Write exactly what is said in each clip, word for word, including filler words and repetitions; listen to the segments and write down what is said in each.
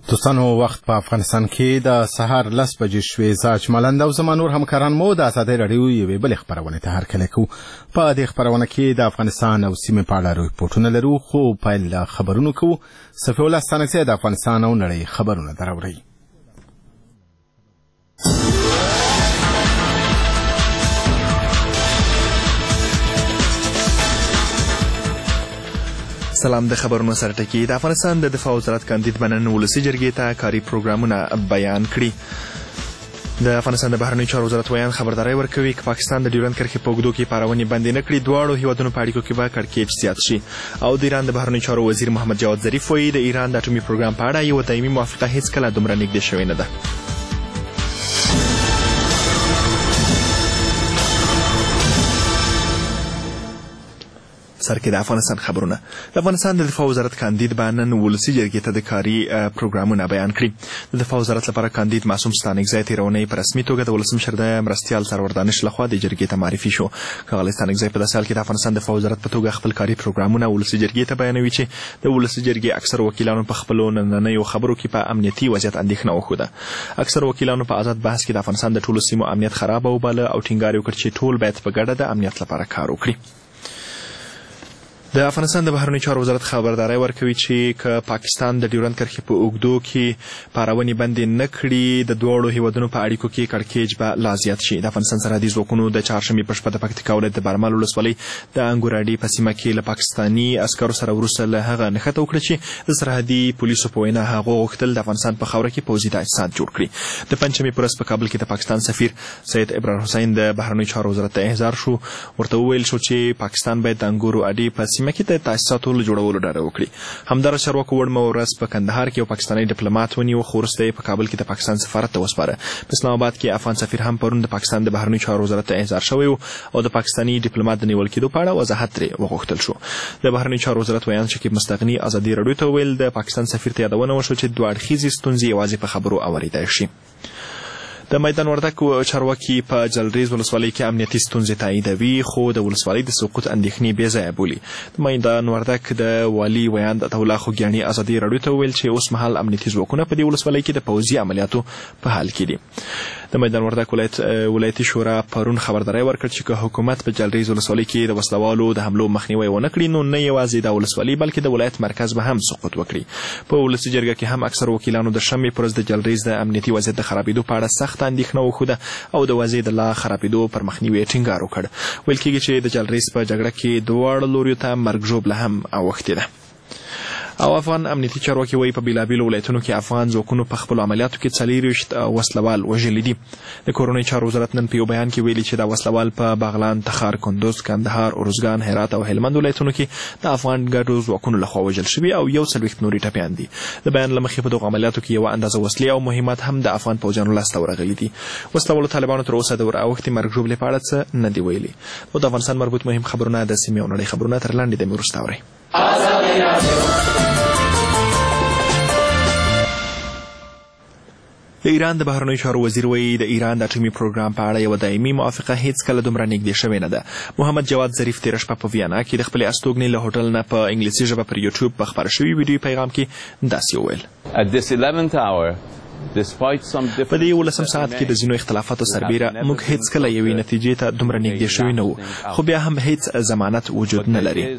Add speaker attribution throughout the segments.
Speaker 1: دوستانو وخت په افغانستان کې د سهار لس بجې شوې زاج ملند او زما نور همکاران مو د ازادۍ راډیو یوې بلې خپرونې ته هرکلی کوو. په دې خپرونه کې د افغانستان او سیمې په اړه ریپورټونه لرو، خو پیل له خبرونو کوو. صفي الله ستانکزی د افغانستان او نړۍ خبرونه دراوړي.
Speaker 2: سلام. د خبرونو سره ټکی. د افغانستان د دفاع وزارت کاندید بنن ولسي جرګې ته کاري پروګرامونه بیان کړي. د افغانستان د بهرنیو چارو وزارت ویان خبرداري ورکوي چې پاکستان د ډیورند کرښې په اوږدو کې پارونې بندې نه کړي، دواړو هیوادونو په اړیکو کې به کړکېچ زیات شي. او د ایران د بهرنیو چارو وزیر محمد جواد ظریف وایي د ایران د اټومي پروګرام په اړه یوه دایمي موافقه هیڅکله دومره نږدې شوې نه ده. سر کې د افغانستان خبرونه. د افغانستان د دفاع وزارت کاندید بنن ولسي جرګې ته د کاري پروګرامونه بیان کړي. د دفاع وزارت لپاره کاندید معصوم ستانکزی تېرونی په رسمي توګه د ولسمشر د مرستیال سرور دانش لخوا د جرګې ته معرفي شو. ښاغلی ستانکزی په داسې حال کې د افغانستان دفاع وزارت په توګه خپل کاري پروګرامونه ولسي جرګې ته بیانوي چې د ولسي جرګې اکثر وکیلانو په خپلو نننیو خبرو کې په امنیتي وضعیت اندېښنه وښوده. اکثر وکیلانو په آزاد بحث کې د افغانستان د ټولو سیمو امنیت خراب وباله او ټینګار وکړ چې ټول باید په ګډه د امنیت لپاره کار وکړي. د افغانستان د بهرنیو چارو وزارت خبرداری ورکوي چې که پاکستان د ډیورند کرښې په اوږدو کې پارونې بندې نه کړي، د دواړو هیوادونو په اړیکو کې کړکېچ به لا زیات شي. د افغانستان سرحدي ځواکونو د چهارشنبې په شپه د پکتیکا ولایت د برمل ولسوالۍ د انګوراډي په سیمه کې له پاکستاني عسکرو سره وروسته له هغه نښته وکړه چې د سرحدي پولیسو په وینا هغو غوښتل د افغانستان په خاوره کې پوځي تاسیسات جوړ کړي. د پنجشنبې په ورځ په کابل کې د پاکستان سفیر سید ابرار حسین د بهرنیو چارو وزارت ته احضار شو. ورته وویل شو چې پاکستان باید د انګورو اډې په سیمه کې د تاسیساتو له جوړولو ډډه وکړي. همدارس چارواکو وړمه ورځ په کندهار کې یو پاکستاني ډیپلوماټ ونیو، خو وروسته یې په کابل کې د پاکستان سفارت ته وسپاره. په اسلام آباد کې افغان سفیر هم پرون د پاکستان د بهرنیو چارو وزارت ته احضار شوی او د پاکستاني ډیپلوماټ د نیول کېدو په اړه وضاحت ترې وغوښتل شو. د بهرنیو چارو وزارت ویان شکیب مستغني ازادي راډیو ته ویل د پاکستان سفیر ته یادونه وشوه چې دوه اړخیزې ستونزې یوازې په خبرو اورېدای شي. د میدان وردک چارواکي په جلریز ولسوالۍ کې امنیتي ستونزې تاییدوي، خو د ولسوالۍ د سقوط اندېښنې بې ځایه بولي. د میدان وردک د والي ویاند عطاالله خوږیاڼي ازادي راډیو ته وویل چې اوس مهال امنیتي ځواکونه په دې ولسوالۍ کې د پوځي عملیاتو په حال کې دي. د میدان وردک ولایت ولایتي شورا پرون خبرداری ورکړ چې که حکومت په جلریز ولسوالۍ کې د وسلوالو د حملو مخنیوی ونه کړي، نو نه یوازې د ولسوالۍ بلکې د ولایت مرکز به هم سقوط وکړي. په ولسي جرګه کې هم اکثر وکیلانو د شنبې پر ورځ د جلریز د امنیتي وضعیت د خرابېدو په اړه سخته اندېښنه وښوده او د وضعیت د لا خرابېدو پر مخنیوي ټینګار وکړ. ویل کېږي چې د جلریز په جګړه کې دواړو لوریو ته مرګ ژوبله هم اوښتې ده. او افغان امنیتي چارواکي وایي په بېلابېلو ولایتونو کې افغان ځواکونو په خپلو عملیاتو کې څلېرویشت وسلوال وژلي دي. د کورنۍ چارو وزارت نن په یو بیان کې ویلي چې دا وسلوال په بغلان، تخار، کندوز، کندهار، ارزګان، هرات او هلمند ولایتونو کې د افغان ګډو ځواکونو لخوا وژل شوي او یو څلوېښت نورې ټپیان دي. د بیان له مخې په دغو عملیاتو کې یوه اندازه وسلې او مهمات هم د افغان پوځیانو لاسته ورغلي دي. وسلوالو طالبانو تر اوسه د ور اوښتې مرګ ژوبلې په اړه څه نه دي ویلي. نو د افغانستان مربوط مهم خبرونه د سیمې او نړۍ خبرونه تر لاندې دمې وروسته اورئ. د ایران د بهرنیو چارو وزیر وایي د ایران د اټومي پروګرام په اړه یوه دایمي موافقه هیڅکله دومره نږدې شوې نه ده. محمد جواد ظریف تېره شپه په ویانا کې د خپلې استوګنې له هوټل نه په انګلیسي ژبه پر یوټیوب په خپاره شوي ویډیو پیغام کې داسې وویل: په دې یولسم ساعت کې د ځینو اختلافاتو سربیره موږ هیڅکله یوې نتیجې ته دومره نږدې شوي نه وو، خو بیا هم هیڅ ضمانت وجود نه لري.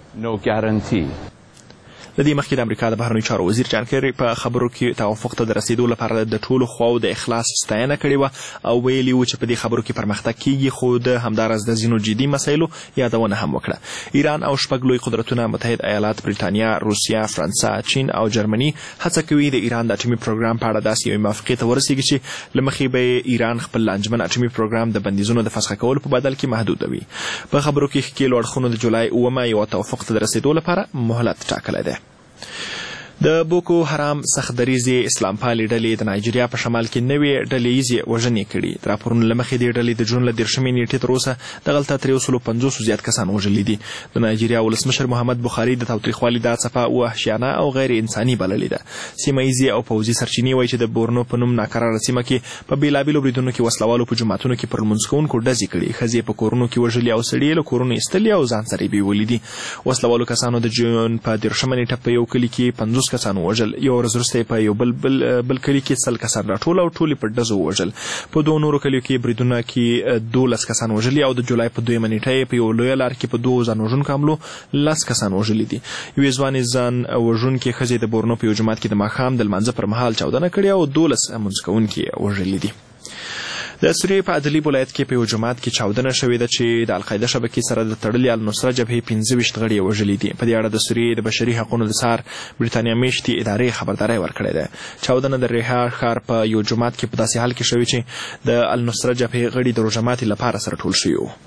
Speaker 2: د دې مخکې د امریکا د بهرنیو چارو وزیر جان کیري په خبرو کې توافق ته د رسېدو لپاره د ټولو خواو د اخلاص ستاینه کړې وه او ویلي وو چې په دې خبرو کې پرمختګ کیږي، خو د همداراز د ځینو جدي مسایلو یادونه هم وکړه. ایران او شپږ لوی قدرتونه متحد ایالات، بریتانیا، روسیه، فرانسه، چین او جرمني هڅه کوي د ایران د اټومي پروګرام په اړه داسې یوې موافقې ته ورسیږي چې له مخې به ایران خپل لانجمن اټومي پروګرام د بندیزونو د فسخه کولو په بدل کې محدودوي. په خبرو کې ښکېلو اړخونو د جولای اوومه یوه توافق ته د رسېدو لپاره مهلت ټاکلی دی. د بوکو حرام سختدریزې اسلام پالې ډلې د نایجیریا په شمال کې نوې ډلې ییزې وژنې کړي. د راپورونو له مخې دې ډلې د جون له دېرشمې نیټې تر اوسه دغلته تر یو سلو پنځوسو زیات کسان وژلي دي. د نایجیریا ولسمشر محمد بخاري د تاوتریخوالي دا څپه وحشیانه او غیر انساني بللې ده. سیمه ییزې او پوځي سرچینې وایي چې د بورنو په نوم ناکراره سیمه کې په بېلابېلو بریدونو کې وسلوالو په جوماتونو کې پر لمونځ کوونکو ډزې کړي، ښځې په کورونو کې وژلي او سړي له کورونو ایستلي او ځان سره یې بیولي دي. وسلوالو کسانو د جون په دېرشمه نیټه په یو کلي کې پنځوس پنځوس کسان وژل. یو ورځ وروسته په یو بل بل بل کلي کې سل کسان راټول او ټولې په ډزو وژل. په دوه نورو کلیو کې بریدونه کې دولس کسان وژلي او د جولای په دویمه نیټه په یو لویه لار کې په دوو ځان وژونکو حملو لس کسان وژلي دي. یوې ځوانې ځان وژونکې ښځې د بورنو په یو جومات کې د ماښام د لمانځه پر مهال چاودنه کړې او دولس لمونځ کوونکي وژلي دي. د سوریې په ادلیب ولایت کې په یو جومات کې چاودنه شوې ده چې د القاعده شبکې سره د تړلې النصره جبهې پنځه ویشت غړي وژلي دي. په دې اړه د سوریې د بشري حقونو د څار برټانیا میشتې ادارې خبرداری ورکړې ده. چاودنه د ریحا ښار په یو جومات کې په داسې حال کې شوې چې د النصره جبهې غړي د روژه ماتي لپاره سره ټول شوي وو.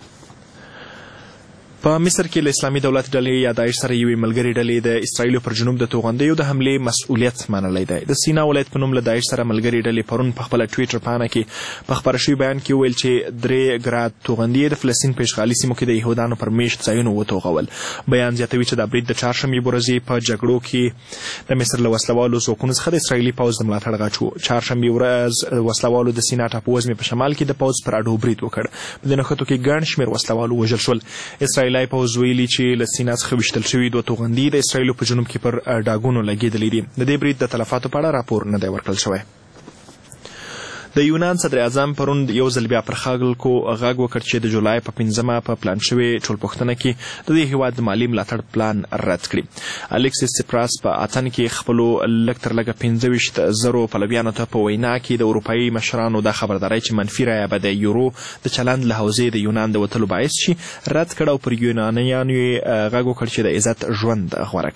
Speaker 2: په مصر کې له اسلامي دولت ډلې یا داعش سره یوې ملګرې ډلې د اسرائیلو پر جنوب د توغندیو د حملې مسؤلیت منلی دی. د سینا ولایت په نوم له داعش سره ملګرې ډلې پرون په خپله ټویټر پاڼه کې په خپاره شوي بیان کې وویل چې درې ګراد توغندي د فلسطین په اشغالي سیمو کې د یهودانو پر میشت ځایونو وتوغول. بیان زیاتوي چې دا برید د چهارشنبې په ورځې په جګړو کې د مصر له وسلوالو ځواکونو څخه د اسرائیلي پوځ د ملاتړ غږ و. چهارشنبې ورځ وسلوالو د سینا ټاپووزمې په شمال کې د پوځ پر اډو برید وکړ. په دې نښتو کې ګڼ شمېر وسلوالو وژل شول. اسرائیلي پوځ ویلي چې له سینا څخه ویشتل شوي دوه توغندي د اسرائیلو په جنوب کې پر ډاګونو لګېدلي دي. د دې برید د تلفاتو په اړه راپور نه دی ورکړل شوی. د یونان صدر اعظم پرون یو ځل بیا پر خلکو غږ وکړ چې د جولای په پنځمه په پلان شوې ټولپوښتنه کې د دې هیواد د مالي ملاتړ پلان رد کړي. الکسیس سپراس په اتن کې خپلو لږ تر لږه پنځه ویشت زرو پلویانو ته په وینا کې د اروپایي مشرانو دا خبرداری چې منفي رایه به د یورو د چلند له حوزې د یونان د وتلو باعث شي رد کړ او پر یونانیانو یې غږ وکړ چې د عزت ژوند غوره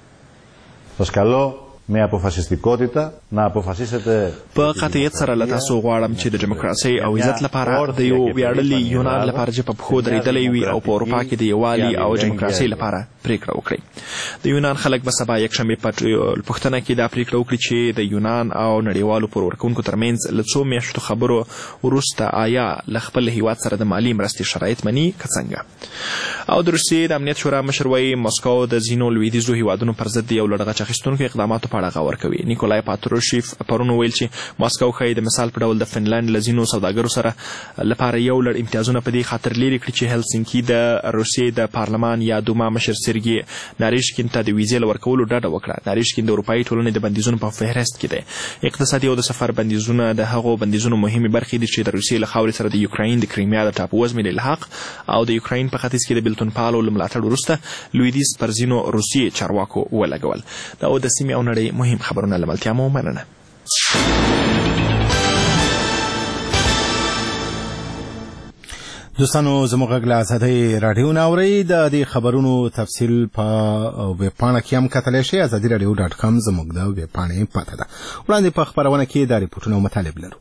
Speaker 2: کړي.
Speaker 3: με αποφασιστικότητα να αποφασίσετε.
Speaker 2: په قطعیت سره له تاسو غواړم چې د دیموکراسۍ او عزت لپاره د یو ویاړلي یونان لپاره چې په پښو درېدلی وي او په اروپا کې د یووالي او دیموکراسۍ لپاره پریکړه وکړئ. د یونان خلک به سبا یکشنبې په ټولپوښتنه کې دا پریکړه وکړي چې د یونان او نړیوالو پور ورکوونکو ترمنځ له څو میاشتو خبرو وروسته آیا له خپل هیواد سره د مالي مرستې شرایط مني که څنګه. او د روسیې د امنیت شورا مشر وایي مسکو د ځینو لویدیځو هیوادونو پر ضد یو لړ غچ اخیستونکو اقداماتو په اړه غور کوي. نیکولای پاتروشیف پرون ویل چې ماسکو ښایي د مثال په ډول د فنلنډ له ځینو سوداګرو سره لپاره یو لړ امتیازونه په دې خاطر لرې کړي چې هلسینکي د روسیې د پارلمان یا دوما مشر سرګي ناریشکین ته د ویزې له ورکولو ډډه وکړه. ناریشکین د اروپایي ټولنې د بندیزونو په فهرست کې دی. اقتصادي او د سفر بندیزونه د هغو بندیزونو مهمې برخې دي چې د روسیې له خاورې سره د یوکراین د کریمیا د ټاپووزمې د الحاق او د یوکراین په ختیځ کې د بیلتون پالو له ملاتړ وروسته لویدیځ پر ځینو روسیې چارواکو ولګول. دا د سیمې او نړۍ مهم خبرونه لملتیا مو مننه.
Speaker 1: دوستانو زموږ غږ له ازادۍ راډیو نه اورئ. د دې خبرونو تفصیل په ویبپاڼه کې هم کتلی شئ. ازادي راډیو ډاټ کام زموږ د ویبپاڼې پته ده. وړاندې په خپرونه کې دا ریپورټونه او مطالب لرو.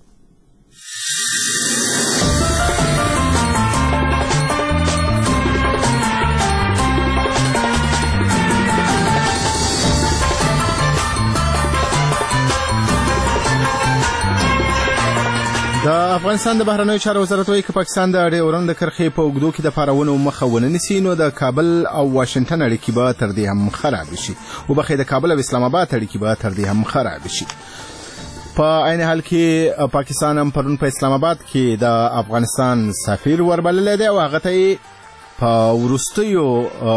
Speaker 1: د افغانستان د بهرنیو چارو وزارت وایي که پاکستان د ډیورند د کرښې په اوږدو کې د پارونو مخه ونه نیسي نو د کابل او واشنګټن اړیکې به تر دې هم خرابې شي. وبخښئ، د کابل او اسلام آباد اړیکې به تر دې هم خرابې شي. په عین حال کې پاکستان هم پرون په اسلام آباد کې د افغانستان سفیر وربللی دی او هغه ته په وروستیو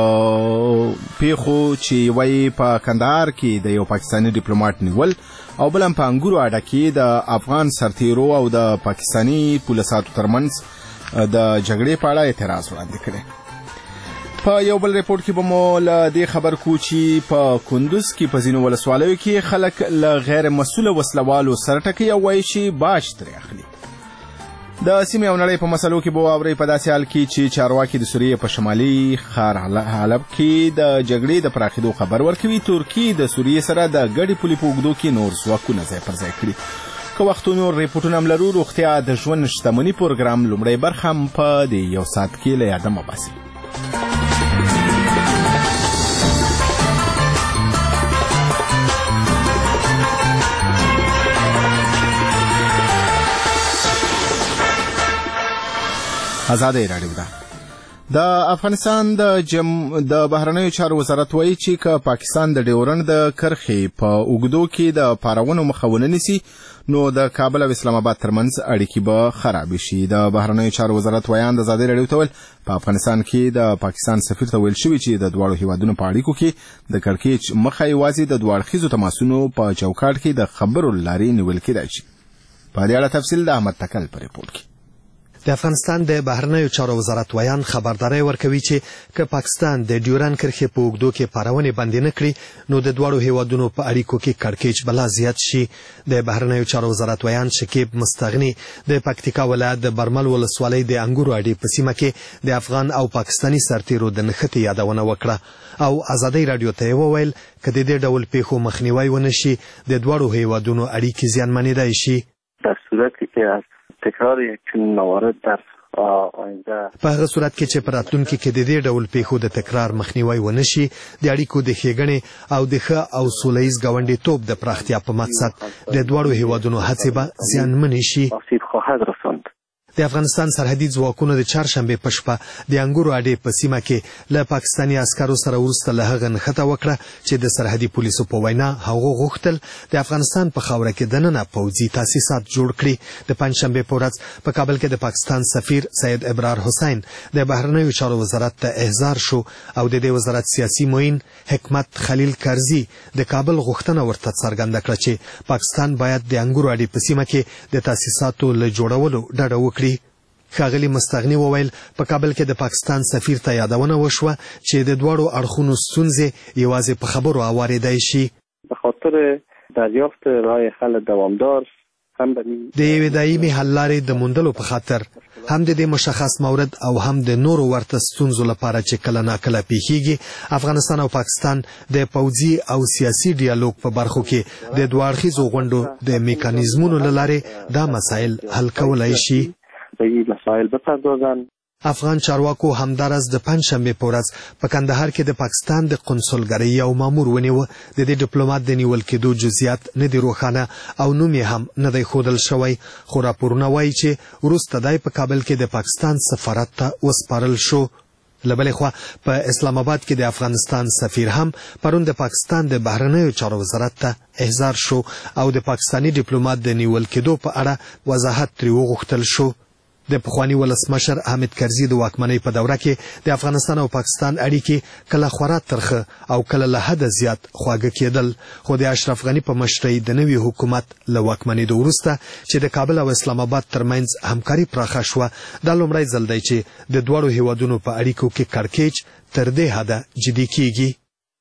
Speaker 1: پیښو چې وایي په کندهار کې د یو پاکستاني ډیپلوماټ نیول او بل هم په انګورو اډه کې د افغان سرتیرو او د پاکستاني پولیساتو ترمنځ د جګړې په اړه اعتراض وړاندې کړی. په یو بل ریپورټ کې به مو له دې خبر کو چې په کندوز کې په ځینو ولسوالیو کې خلک له غیر مسؤله وسلوالو سره ټکوي او وایي چې باج ترې اخلي. د سیمې او نړۍ په مسلو کې به واورئ په داسې حال کې چې چارواکي د سوریې په شمالي ښار حلب کې د جګړې د پراخېدو خبر ورکوي. ترکي د سوریې سره د ګډې پولې په اوږدو کې نور ځواکونه ځای پر ځای کړي. که وخت نور ریپورټونه هم لرو. روغتیا د ژوند شتمني پروګرام لومړی برخه هم په دې یو ساعت کې له یاده مه باسي. ازادي راډیو ده. د افغانستان د جم د بهرنیو چارو وزارت وایي چې که پاکستان د ډیورنډ د کرښې په اوږدو کې د پارونو مخه ونه نیسي نو د کابل او اسلام آباد ترمنځ اړیکې به خراب شي. د بهرنیو چارو وزارت ویان د ازادي راډیو ته ویل په افغانستان کې د پاکستان سفیر ته ویل شوي چې د دواړو هیوادونو په اړیکو کې د کړکېچ مخه یوازې د دوه اړخیزو تماسونو په چوکاټ کې د خبرو له لارې نیول کېدای شي. په دې اړه تفصیل د احمد تکل په ریپورت کې.
Speaker 4: د افغانستان د بهرنیو چارو وزارت ویان خبرداري ورکوي چې که پاکستان د ډیورنډ کرښې په اوږدو کې پارونې بندې نه کړي نو د دواړو هیوادونو په اړیکو کې کړکېچ بلا زیات شي. د بهرنیو چارو وزارت ویان شکیب مستغني د پکتیکا ولایت د برمل ولسوالۍ د انګورو اډې په سیمه کې د افغان او پاکستاني سرتیرو د نښتې یادونه وکړه او ازادي راډیو ته وویل که د دې ډول پیښو مخنیوی ونه شي د دواړو هیوادونو اړیکې زیانمنېدای شي.
Speaker 5: در صورتی که تکرار یک چنین موارد در آینده
Speaker 4: په هغه صورت کې چې په راتلونکي کې د دې ډول پیښو د تکرار مخنیوی ونه شي د اړیکو د ښېګڼې او د ښه او سوله ییز ګاونډیتوب د پراختیا په مقصد د دواړو هیوادونو هڅې به زیانمنې شي.
Speaker 5: آسیب خواهد رساند.
Speaker 4: د افغانستان سرحدي ځواکونو د چهارشنبې په شپه د انګورو اډې په سیمه کې له پاکستاني عسکرو سره وروسته له هغه نښته وکړه چې د سرحدي پولیسو په وینا هغو غوښتل د افغانستان په خاوره کې دننه پوځي تاسیسات جوړ کړي. د پنجشنبې په ورځ په کابل کې د پاکستان سفیر سید ابرار حسین د بهرنیو چارو وزارت ته احضار شو او د دې وزارت سیاسي معین حکمت خلیل کرزي د کابل غوښتنه ورته څرګنده کړه چې پاکستان باید د انګورو اډې په سیمه کې د تاسیساتو له جوړولو ډډه وکړي. ښاغلي مستغني وویل په کابل کې د پاکستان سفیر ته یادونه وشوه چې د دواړو اړخونو ستونزې یوازې په خبرو اوارېدای شي.
Speaker 5: به خاطر دریافت رای حل دوامدار هم
Speaker 4: د یوې دایمي حل لارې د موندلو په خاطر هم د دې مشخص مورد او هم د نورو ورته ستونزو لپاره چې کله ناکله پیښیږي افغانستان او پاکستان د پوځي او سیاسي ډیالوګ په برخو کې د دوه اړخیزو غونډو د میکانیزمونو له لارې دا مسایل حل کولای شي.
Speaker 5: به این مسائل بپردازند.
Speaker 4: افغان چارواکو همدارس د پنجشنبې په ورځ په کندهار کې د پاکستان د قونسلګرۍ یو مامور ونیوه. د دې ډیپلوماټ د نیول کېدو جزئیات نه دي روښانه او نوم یې هم نه دی ښودل شوی خو راپورونه وایي چې وروسته دی په کابل کې د پاکستان سفارت ته وسپارل شو. له بلې خوا په اسلام آباد کې د افغانستان سفیر هم پرون د پاکستان د بهرنیو چارو وزارت ته احضار شو او د پاکستاني ډیپلوماټ د نیول کېدو په اړه وضاحت ترې وغوښتل شو. د پخواني ولسمشر حامد کرزي د واکمنۍ په دوره کې د افغانستان او پاکستان اړیکې کله خورا ترخه او کله له حده زیات خواږه کېدل خو د اشرف غني په مشرۍ د نوي حکومت له واکمنېدو وروسته چې د کابل او اسلام آباد ترمنځ همکاري پراخه شوه دا لومړی ځل دی چې د دواړو هیوادونو په اړیکو کې کړکېچ تر دې حده جدي کېږي.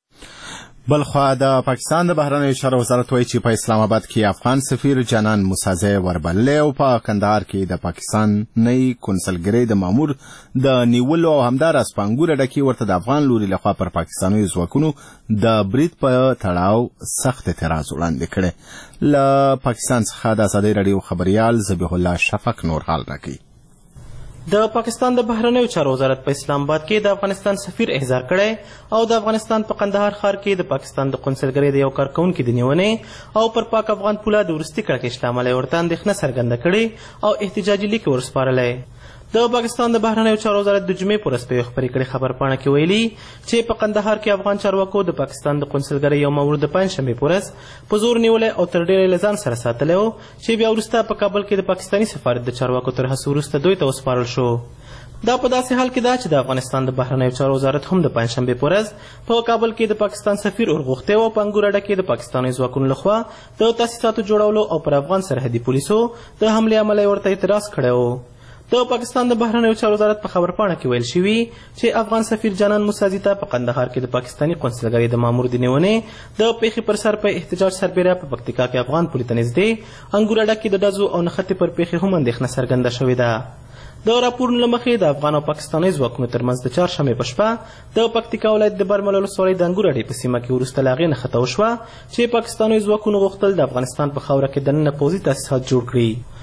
Speaker 1: بلخوا د پاکستان د بهرنیو چارو وزارت وایي چې په اسلام آباد کې افغان سفیر جانان موسازی وربللی او په کندهار کې د پاکستاني قونسلګرۍ د مامور د نیولو او همداراز په انګور اډه کې ورته د افغان لوري لخوا پر پاکستاني ځواکونو د برید په تړاو سخت اعتراض وړاندې کړی. له پاکستان څخه د ازادي راډیو خبریال ذبیح الله شفق نور حال راکوي.
Speaker 6: د پاکستان د بهرنیو چارو وزارت په اسلام آباد کې د افغانستان سفیر احضار کړی او د افغانستان په کندهار ښار کې د پاکستان د قونسلګرۍ د یو کارکونکي د نیونې او پر پاک افغان پوله د وروستي کړکېچ له امله ورته اندېښنه څرګنده کړې او احتجاجي لیک ورسپارلی. د پاکستان د بهرنیو چارو وزارت د جمعې په ورځ په یو خپرې کړې خبرپاڼه کې ویلي چې په کندهار کې افغان چارواکو د پاکستان د قونسلګرۍ یو مامور د پنجشنبې په ورځ په زور نیولی او تر ډېره له ځان سره ساتلی و چې بیا وروسته په کابل کې د پاکستاني سفارت د چارواکو تر هڅو وروسته دوی ته وسپارل شو. دا په داسې حال کې ده چې د افغانستان د بهرنیو چارو وزارت هم د پنجشنبې په ورځ په کابل کې د پاکستان سفیر ورغوښتی و په انګور اډه کې د پاکستاني ځواکونو لخوا د تاسیساتو جوړولو او پر افغان سرحدي پولیسو د حملې امله یې ورته اعتراض کړی و. د پاکستان د بهرنیو چارو وزارت په خبرپاڼه کې ویل شوي چې افغان سفیر جانان موسازي ته په کندهار کې د پاکستاني قونسلګرۍ د مامور د نیونې د پیښې پر سر په احتجاج سربیره په پکتیکا کې افغان پولې ته نږدې انګور اډه کې د ډزو او نښتې پر پیښې هم اندېښنه څرګنده شوې ده. د راپورونو له مخې د افغان او پاکستاني ځواکونو ترمنځ د چهارشنبې په شپه د پکتیکا ولایت د برمل ولسوالۍ د انګور اډې په سیمه کې وروسته له هغې نښته وشوه چې پاکستاني ځواکونو غوښتل د افغانستان په خاوره کې دننه پوځي تاسیسات جوړ کړي.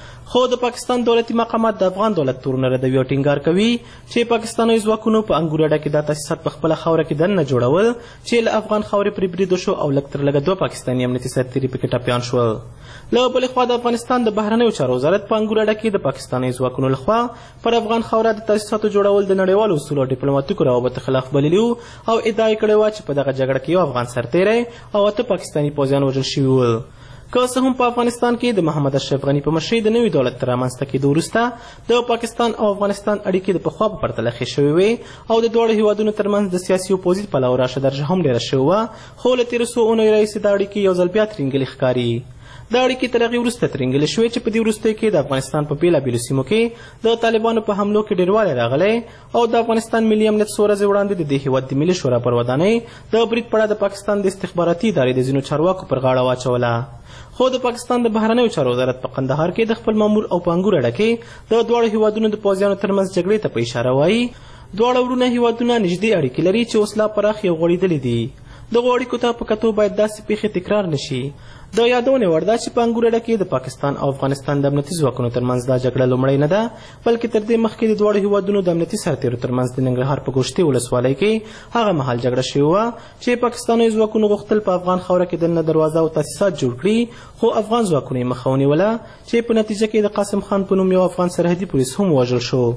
Speaker 6: خو د پاکستان دولتي مقامات د افغان دولت تورونه ردوي او ټینګار کوي چې پاکستاني ځواکونو په انګورډه کې دا تاسیسات په خپله خاوره کې دننه جوړول چې له افغان خاورې پرې بریدو شو او لږ تر لږه دوه پاکستاني امنیتي سرتیري پکې ټپیان شول. له بلې خوا د افغانستان د بهرنیو چارو وزارت په انګورډه کې د پاکستاني ځواکونو لخوا پر افغان خاوره د تاسیساتو جوړول د نړیوالو اصولو او ډیپلوماتیکو روابطو خلاف بللي وو او ادعا یې کړې وه چې په دغه جګړه کې یو افغان سرتیری او اته پاکستاني پوځیان وژل شوي ول. که څه هم په افغانستان کې د محمد اشرف غني په مشرۍ د نوي دولت تر رامنځته کېدو وروسته د پاکستان او افغانستان اړیکې د پخوا په پرتله ښې شوې وې او د دواړو هیوادونو ترمنځ د سیاسي او پوځي پلوه راشه درجه هم ډېره شوې وه، خو له تېرو څو اونیو راهیسې دا اړیکې یو ځل بیا ترینګلې ښکاري. دا اړیکې تر هغې وروسته ترینګلې شوې چې په دې وروستیو کې د افغانستان په بېلابېلو سیمو کې د طالبانو په حملو کې ډېروالی راغلی او د افغانستان ملي امنیت څو ورځې وړاندې د دې هېواد د ملي شورا پر ودانۍ د برید په اړه د پاکستان د استخباراتي ادارې د ځینو چارواکو پر غاړه واچوله. خو د پاکستان د بهرنیو چارو وزارت په قندهار کې د خپل مامور او په انګورډه کې د دواړو هیوادونو د پوځیانو ترمنځ جګړې ته په اشاره وایي دواړه وروڼه هیوادونه نږدې اړیکې لري چې اوس لا پراخې او غوړېدلې دي. دغو اړیکو ته په کتو باید داسې پیښې تکرار نه شي. د یادونې وړ ده چې په انګورډه کې د پاکستان او افغانستان د امنیتي ځواکونو ترمنځ دا جګړه لومړی نه ده، بلکې تر دې مخکې د دواړو هیوادونو د امنیتي سرتیرو ترمنځ د ننګرهار په ګوشتې ولسوالۍ کې هغه مهال جګړه شوې وه چې پاکستاني ځواکونو غوښتل په افغان خاوره کې دننه دروازه او تاسیسات جوړ کړي، خو افغان ځواکونو یې مخه ونیوله چې په نتیجه کې د قاسم خان په نوم یو افغان سرحدي پولیس هم ووژل شو.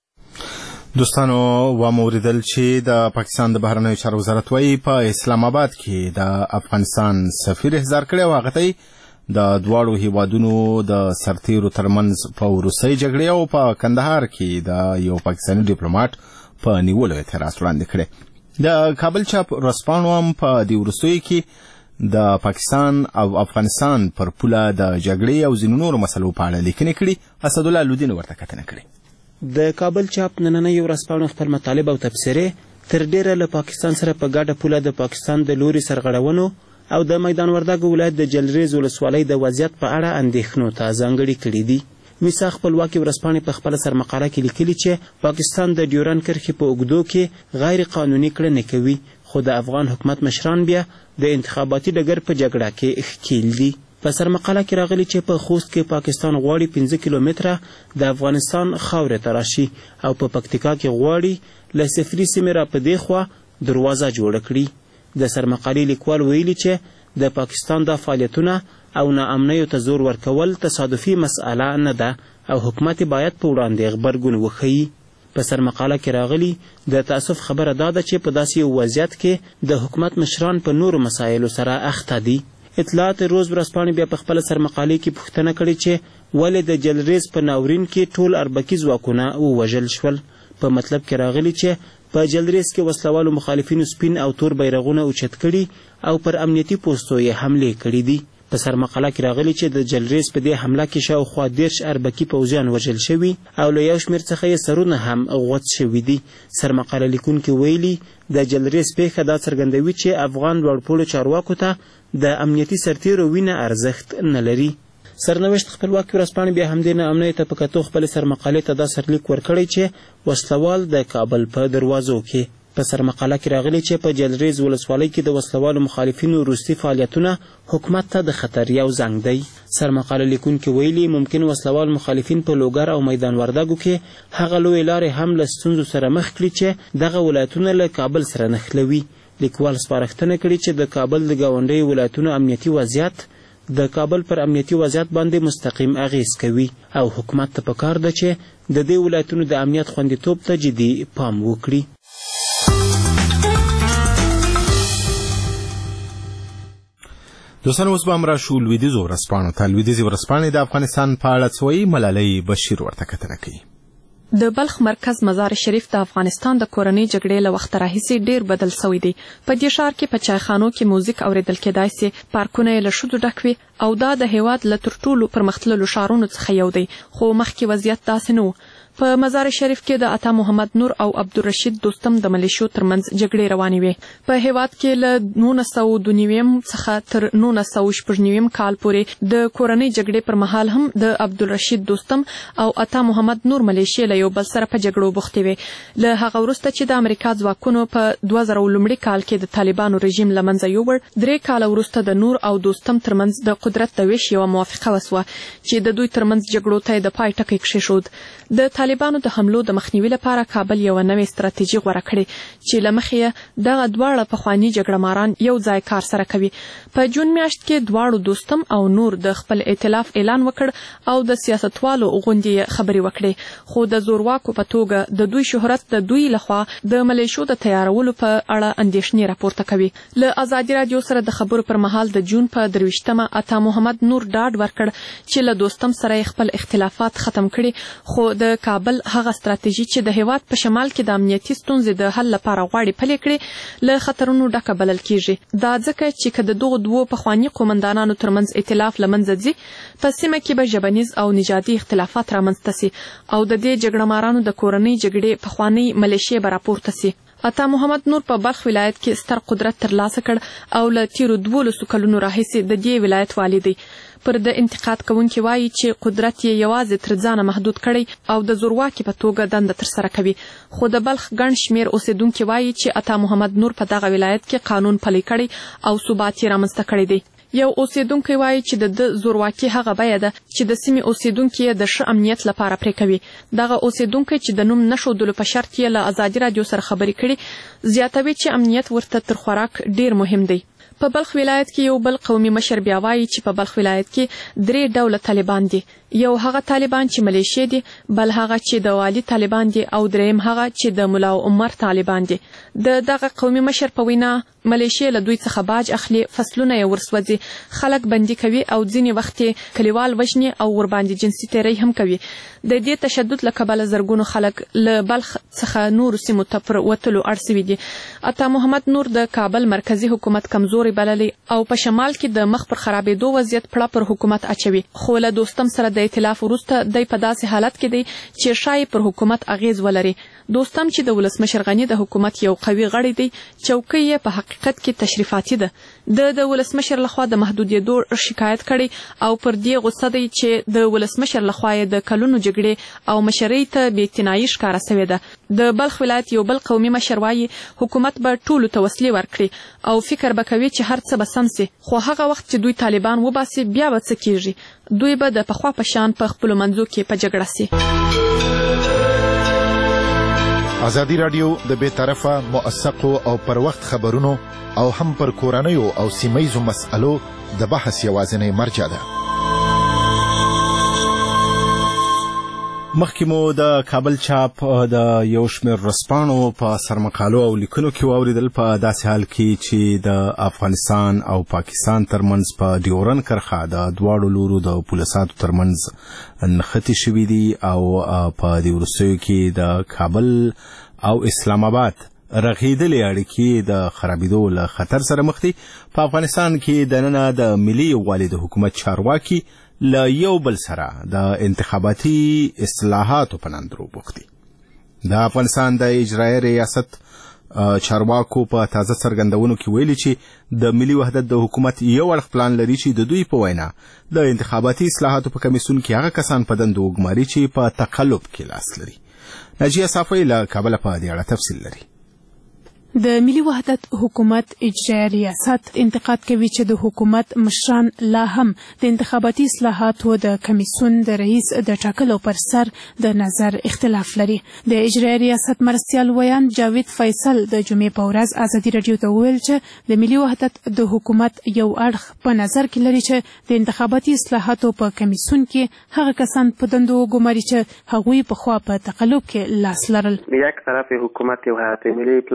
Speaker 1: دوستانو واوریدل چې د پاکستان د بهرنیو چارو وزارت وایي په اسلام آباد کې د افغانستان سفیر احضار کړی او هغه ته د دواړو هیوادونو د سرتیرو ترمنځ په وروستۍ جګړې او په کندهار کې د یو پاکستاني ډیپلوماټ په نیولو اعتراض وړاندې کړی. د کابل چاپ ورځپاڼو هم په دې وروستیو کې د پاکستان او افغانستان پر پوله د جګړې او ځینو نورو مسلو په اړه لیکنې کړي. اسدالله لودین ورته کتنه کړې.
Speaker 7: د کابل چاپ نننۍ ورځپاڼو خپل مطالب او تبصرې تر ډیره له پاکستان سره په ګډه پوله د پاکستان د لوري سرغړونو او د میدان وردګو ولایت د جلریز ولسوالۍ د وضعیت په اړه اندېښنو ته ځانګړي کړي دي. میسا خپلواکي ورځپاڼې په خپله سرمقاله کې لیکلي چې پاکستان د ډیورنډ کرښې په اوږدو کې غیر قانوني کړنې کوي، خو د افغان حکومت مشران بیا د انتخاباتي ډګر په جګړه کې ښکیل دي. په سرمقاله کې راغلي چې په خوست کې پاکستان غواړي پنځه کیلومتره د افغانستان خاورې ته راشي او په پکتیکا کې غواړي له صفري سیمې را په دې خوا دروازه جوړه کړي. د سرمقالې لیکوال ویلي چې د پاکستان دا فعالیتونه او ناامنیو ته زور ورکول تصادفي مسئله نه ده او حکومت باید په وړاندې غبرګون وښیي. په سرمقاله کې راغلي د تاسف خبره دا ده چې په داسې یو وضعیت کې د حکومت مشران په نورو مسایلو سره اخته دي. اطلاعات روز ورځپاڼې بیا په خپله سرمقالې کې پوښتنه کړې چې ولې د جلریز په ناورین کې ټول اربکي ځواکونه ووژل شول. په مطلب کې راغلي چې په جلریز کې وسلوالو مخالفینو سپین او تور بیرغونه اوچت کړي او پر امنیتي پوستو یې حملې کړي دي. په سرمقاله کې راغلي چې د جلریز په دې حمله کې شاوخوا دېرش اربکي پوځیان وژل شوي او له یو شمېر څخه یې سرونه هم غوڅ شوي دي. سرمقاله لیکونکي ویلي د جلریز پیښه دا څرګندوي چې افغان لوړپوړو چارواکو ته د امنیتي سرتیرو وینه ارزښت نه لري. سرنوشت خپلواکي ورځپاڼې بیا همدې ناامنیو ته په کتو خپلې سرمقالې ته دا سرلیک ورکړی چې وسلوال د کابل په دروازو کې. په سرمقاله کې راغلي چې په جلریز ولسوالۍ کې د وسلوالو مخالفینو وروستي فعالیتونه حکومت ته د خطر یو زنګ دی. سرمقاله لیکونکي ویلي ممکن وسلوال مخالفین په لوګر او میدان وردګو کې هغه لویې لارې هم له ستونزو سره مخ کړي چې دغه ولایتونه له کابل سره نښلوي. لیکوال سپارښتنه کړې چې د کابل د ګاونډیو ولایتونو امنیتي وضعیت د کابل پر امنیتي وضعیت باندې مستقیم اغیز کوي او حکومت ته پکار ده چې د دې ولایتونو د امنیت خوندیتوب ته جدي پام وکړي.
Speaker 1: دوستان اوس به هم راشو لویدیځو ورځپاڼو ته. لویدیځې ورځپاڼې د افغانستان په اړه څه وایي؟ ملالۍ بشیر ورته کتنه کوي.
Speaker 8: د بلخ مرکز مزار شریف د افغانستان د کورنۍ جګړې له وخته راهیسې ډیر بدل شوی دی. په دې ښار کې په چایخانو کې موزیک اوریدل کېدای سي، پارکونه یې له ښځو ډک وي او دا د هیواد له تر ټولو پرمختللو ښارونو څخه یو دی، خو مخکې وضعیت داسې نه و. په مزار شریف کې د عطا محمد نور او عبدالرشید دوستم د ملیشو ترمنځ جګړې روانې وې. په هیواد کې له نولس سوه دوه نوي څخه تر نولس سوه شپږ نوي کال پورې د کورنۍ جګړې پر مهال هم د عبدالرشید دوستم او عطا محمد نور ملیشې له یو بل سره په جګړو بوختې وې. له هغه وروسته چې د امریکا ځواکونو په دوه زره لومړي کال کې د طالبانو رژیم له منځه یووړ، درې کاله وروسته د نور او دوستم ترمنځ د قدرت د ویش یوه موافقه وسوه چې د دوی ترمنځ جګړو ته د پای ټکی کېښود. د طالبانو د حملو د مخنیوي لپاره کابل یوه نوې ستراتیژي غوره کړې چې له مخې یې دغه دواړه پخواني جګړه ماران یو ځای کار سره کوي. په جون میاشت کې دواړو دوستم او نور د خپل ائتلاف اعلان وکړ او د سیاستوالو غونډې خبرې وکړې، خو د زورواکو په توګه د دوی شهرت د دوی لخوا د ملیشو د تیارولو په اړه اندېښنې راپورته کوي. له ازادي راډیو سره د خبرو پر مهال د جون په درویشتمه عطا محمد نور ډاډ ورکړ چې له دوستم سره خپل اختلافات ختم کړي، خو د کابل هغه ستراتیژي چې د هیواد په شمال کې د امنیتي ستونزې د حل لپاره غواړي پلي کړي له خطرونو ډکه بلل کیږي. دا ځکه چې که د دغو دوو پخواني قومندانانو ترمنځ ائتلاف له منځه ځي، په سیمه کې به ژبنیز او نژادي اختلافات رامنځته سي او د دې جګړه مارانو د کورنۍ جګړې پخوانۍ ملیشې به راپورته سي. عطا محمد نور په بلخ ولایت کې ستر قدرت ترلاسه کړ او له تیرو دولسو کلونو راهیسې د دې ولایت والی دی. پر د انتقاد کوونکي وایي چې قدرت یې یوازې تر ځانه محدود کړی او د زورواکي په توګه دنده ترسره کوي، خو د بلخ ګڼ شمېر اوسیدونکي وایي چې عطا محمد نور په دغه ولایت کې قانون پلی کړی او ثبات یې رامنځته کړی دی. یو اوسیدونکی وایي چې د زورواکي هغه بیه ده چې د سیمې اوسیدونکي یې د ښه امنیت لپاره پرې کوي. دغه اوسیدونکی چې د نوم نه ښودلو په شرط یې له ازادي راډیو سره خبرې کړي زیاتوي چې امنیت ورته تر خوراک ډیر مهم دی. په بلخ ولایت کې یو بل قومي مشر بیا وایي چې په بلخ ولایت کې درې ډوله طالبان دي، یو هغه طالبان چې ملیشې دي، بل هغه چې د والي طالبان دي او دریم هغه چې د ملا عمر طالبان دي. د دغه قومي مشر په وینا ملیشې له دوی څخه باج اخلي، فصلونه یې ورسوځي، خلک بندي کوي او ځینې وخت یې کلیوال وژني او ورباندې جنسي تیری هم کوي. د دې تشدد له کبله زرګونو خلک له بلخ څخه نورو سیمو ته پر وتلو اړ سوي دي. عطا محمد نور د کابل مرکزي حکومت کمزوري بللی او په شمال کې د مخ پر خرابېدو وضعیت پړه پر حکومت اچوي، خو له دوستم سره د ائتلاف وروسته دی په داسې حالت کې دی چې شاید پر حکومت اغیز ولري. دوستم چې د ولسمشر غني د حکومت یو قوي غړی دی، چوکۍ یې په حقیقت کې تشریفاتي ده. د د ولسمشر لخوا د محدودیدو شکایت کړي او پر دې غوسه دی چې د ولسمشر لخوا یې د کلونو جګړې او مشرۍ ته بېاعتنایي ښکاره سوې ده. د بلخ ولایت یو بل قومي مشر وایي حکومت به ټولو ته وسلې ورکړي او فکر به کوي چې هر څه به سم سي، خو هغه وخت چې دوی طالبان وباسي بیا به څه کیږي؟ دوی به د پخوا په شان په خپلو منځو کې په جګړه سي.
Speaker 9: ازادي راډیو د بې طرفه موثقو او پر وخت خبرونو او هم پر کورنیو او سیمهیزو مسألو د بحث یوازینی مرجع ده.
Speaker 1: مخکې مو د کابل چاپ د یو شمېر ورځپاڼو په سرمقالو او لیکنو کې واوریدل په داسې حال کې چې د افغانستان او پاکستان ترمنځ په ډیورن کرښه د دواړو لورو د پولیساتو ترمنځ نښتې شوي دي او په دې وروستیو کې د کابل او اسلام آباد رغېدلې اړیکې د خرابېدو له خطر سره مخ دي. په افغانستان کې دننه د ملي یووالي د حکومت چارواکي له یو بل سره د انتخاباتي اصلاحاتو په نندرو بوخت دي. د افغانستان د اجرایي ریاست چارواکو په تازه څرګندونو کې ویلي چې د ملي وحدت د حکومت یو اړخ پلان لري چې د دوی په وینا د انتخاباتي اصلاحاتو په کمیسیون کې هغه کسان په دندو وګماري چې په تقلب کې لاس لري. ناجیه صافی له کابل په دې اړه تفصیل لري.
Speaker 10: د ملي وحدت حکومت اجرایي ریاست انتقاد کوي چې د حکومت مشران لا هم د انتخاباتي اصلاحاتو د کمیسیون د رئیس د ټاکلو پر سر د نظر اختلاف لري. د اجرایي ریاست مرستیال ویان جاوید فیصل د جمعې په ورځ ازادي راډیو ته وویل چې د ملي وحدت د حکومت یو اړخ په نظر کې لري چې د انتخاباتي اصلاحاتو په کمیسیون کې هغه کسان په دندو وګماري چې هغوی پخوا په تقلب کې لاس لرل.
Speaker 5: یک طرف حکومت یو حیات ملی پلان داره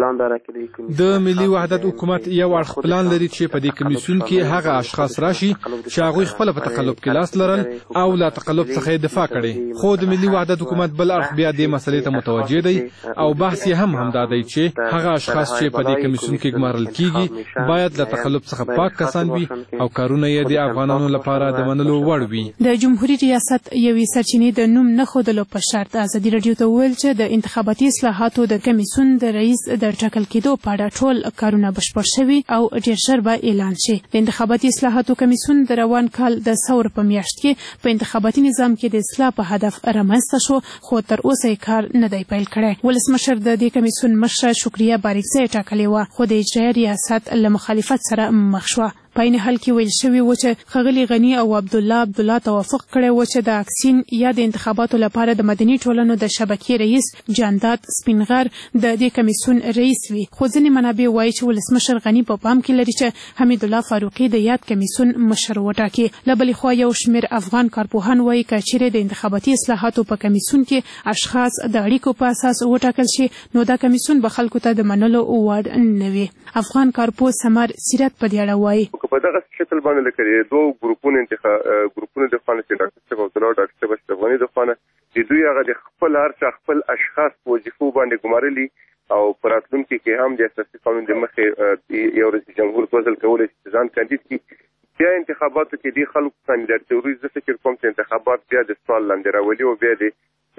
Speaker 11: د ملي وحدت حکومت یو اړخ پلان لري چې په دې کمیسیون کې هغه اشخاص راشي چې هغوی خپل په تقلب کې لاس لرل او لا تقلب څخه دفاع کړي. خو د ملي وحدت حکومت بل اړخ بیا دې مسلې ته متوجه دی او بحث یې هم همدا دی چې هغه اشخاص چې په دې کمیسیون کې ګمارل کیږي باید له تقلب څخه پاک کسان وي او کارونه یې د افغانانو لپاره د منلو وړ وي.
Speaker 10: د جمهوریت ریاست یوې سرچینې د نوم نه ښودلو په شرط ازادي راډیو ته وویل چې د انتخاباتي اصلاحاتو د کمیسیون د رئیس د ټاکل کېدو په اړه ټول کارونه بشپړ شوي او ډېر ژر به اعلان شي. د انتخاباتي اصلاحاتو کمیسیون د روان کال د ثور په میاشت کې په انتخاباتي نظام کې د اصلاح په هدف رامنځته شو خو تر اوسه یې کار نه دی پیل کړی. ولسمشر د دې کمیسیون مشره شکریه باریکزۍ ټاکلې وه خو د اجرایي ریاست له مخالفت سره مخ شوه. په این حال کې ویل شوي و چې ښاغلي غني او عبدالله عبدالله توافق کړی و چې د اکسین یا د انتخاباتو لپاره د مدني ټولنو د شبکې رئیس جانداد سپینغر د دې کمیسیون رئیس وي. خو ځینې منابع وایي چې ولسمشر غني په پام کې لري چې حمید الله فاروقي د یاد کمیسیون مشر وټاکي. له بلې خوا یو شمېر افغان کارپوهان وایي که چیرې د انتخاباتي اصلاحاتو په کمیسیون کې اشخاص د اړیکو په اساس وټاکل شي نو دا کمیسیون به خلکو ته د منلو وړ نه وي. افغان کارپوه سمر سیرت په دې اړه وایي
Speaker 12: په دغه شکل باندې لکه دوه ګروپونه انتخاب ګروپونه د خانه چې ډاکټر صاحب او دلته ډاکټر صاحب اشرفغاني د خانه د دوی هغه د خپل هر خپل اشخاص په وظیفو باندې ګمارلي او پراتلونکو کې هم د اساسي قانون د مخې یو رئیس جمهور فضل کولای چې ځان کاندید کړي. بیا انتخاباتو کې د خلکو کاندیداتوري زه فکر کوم چې انتخابات بیا د سوال لاندې راولي او بیا د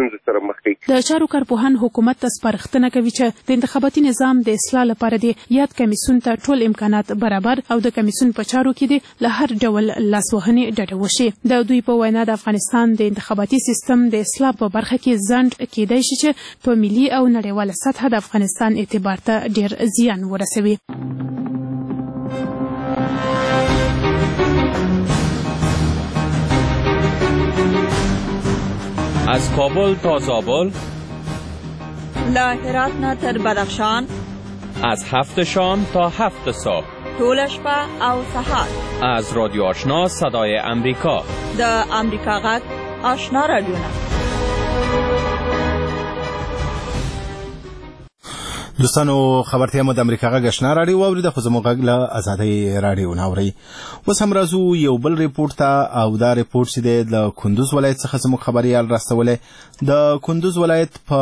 Speaker 10: د چارو کارپوهان حکومت ته سپارښتنه کوي چې د انتخاباتي نظام د اصلاح لپاره د یاد کمیسیون ته ټول امکانات برابر او د کمیسیون په چارو کې د له هر ډول لاسوهنې ډډه وشي. د دوی په وینا د افغانستان د انتخاباتي سیستم د اصلاح په برخه کې ځنډ کېدای شي چې په ملي او نړیواله سطحه د افغانستان اعتبار ته ډېر زیان ورسوي.
Speaker 13: از کابل تا زابل،
Speaker 14: له هرات نه تر بدخشان،
Speaker 13: از هفت شام تا هفت صبح،
Speaker 14: ټوله شپه او سهار،
Speaker 13: از رادیو آشنا صدای امریکا،
Speaker 14: د امریکا غږ آشنا رادیو.
Speaker 1: دوستانو خبرتیا مو د امریکا غږ آشنا راډیو واوریده خو زموږ غږ له ازادۍ راډیو نه اورئ. اوس هم راځو یو بل ریپورټ ته او دا ریپورټ چې دی د کندوز ولایت څخه زموږ خبریال راستولی. د کندوز ولایت په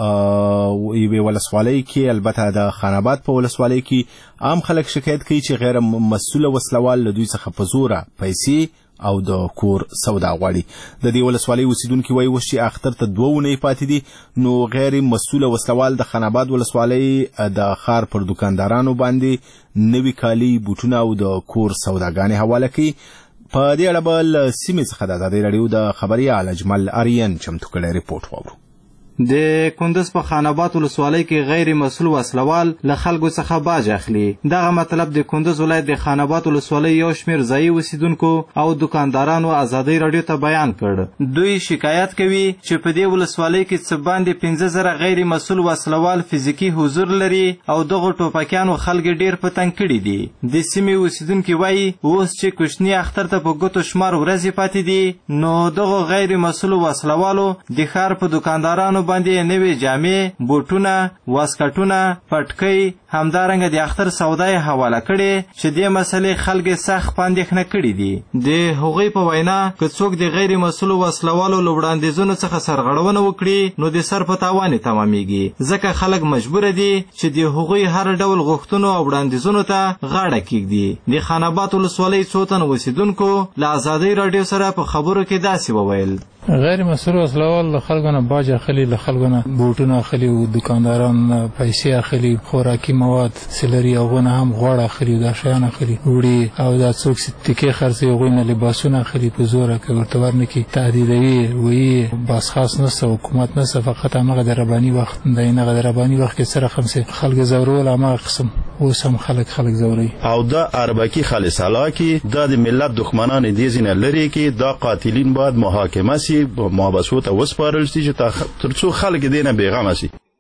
Speaker 1: یوې ولسوالۍ کې البته د خان آباد په ولسوالۍ کې عام خلک شکایت کوي چې غیر مسؤله وسلوال له دوی څخه په زوره پیسې او د کور سودا غواړي. د دې ولسوالۍ اوسیدونکي وایي اوس چې اختر ته دوه اونۍ پاتې دي نو غیر مسؤله وسلوال د خان آباد ولسوالۍ د ښار پر دوکاندارانو باندې نوي کالي بوټونه او د کور سوداګانې حواله کوي. په دې اړه به له سیمې څخه د ازادۍ راډیو د خبریال اجمل آریان چمتو کړی ریپورټ واورو.
Speaker 15: د کندز په خان آباد ولسوالۍ کې غیر مسؤل وسلوال له خلکو څخه باج اخلي. دغه مطلب د کندز ولایت د خان آباد ولسوالۍ یو شمېر ځایي اوسیدونکو او دکاندارانو ازادۍ راډیو ته بیان کړ. دوی شکایت کوي چې په دې ولسوالۍ کې څه باندې پنځه زره غیر مسؤل وسلوال فزیکي حضور لري او دغه ټوپکیانو خلک ډېر په تنګ کړي دي. د سیمې اوسیدونکي وایي اوس چې کوچني اختر ته په ګوتو شمار ورځې پاتې دي نو دغه غیر مسؤل وسلوالو د ښار په دکاندارانو باندې نوې جامې، بوټونه، واسکټونه، پټکۍ همدارنګه د اختر سودا یې حواله کړې چې دې مسلې خلک سخت په اندېښنه کړي دي. د هغوی په وینا که څوک د غیر مسؤلو وسلوالو له وړاندیزونو څخه سرغړونه وکړي نو د سر په تاوان یې تمامیږي ځکه خلک مجبوره دي چې د هغوی هر ډول غوښتنو او وړاندیزونو ته غاړه کیږدي. د خان آباد ولسوالۍ څو تن اوسیدونکو له ازادۍ راډیو سره په خبرو کې داسې وویل:
Speaker 16: غیر مسؤل وسلوال له خلکو نه باج اخلي، له خلکو نه بوټونه اخلي او دکانداران پیسې اخلي، خوراکي مواد سلري هغوی نه هم غوړ اخلي، دا شیان اخلي، وړي او دا څوک چې تکې خرڅوي هغوی نه لباسونه اخلي په زوره که ورته ورنکړي تهدیدوي وایي بس خاص نشته، حکومت نشته، فقط همغه د رباني وخت دی. هغه د رباني وخت کې څه رقم چې خلک ځورول همغه قسم اوس هم خلک خلک ځوروي.
Speaker 17: او دا اربکي خالصالا کې دا د ملت دښمنان دې ځینې لري کې دا قاتلین باید محاکمه سي محبسو ته وسپارل شي چې تر څو خلک دې نه بېغمه شي.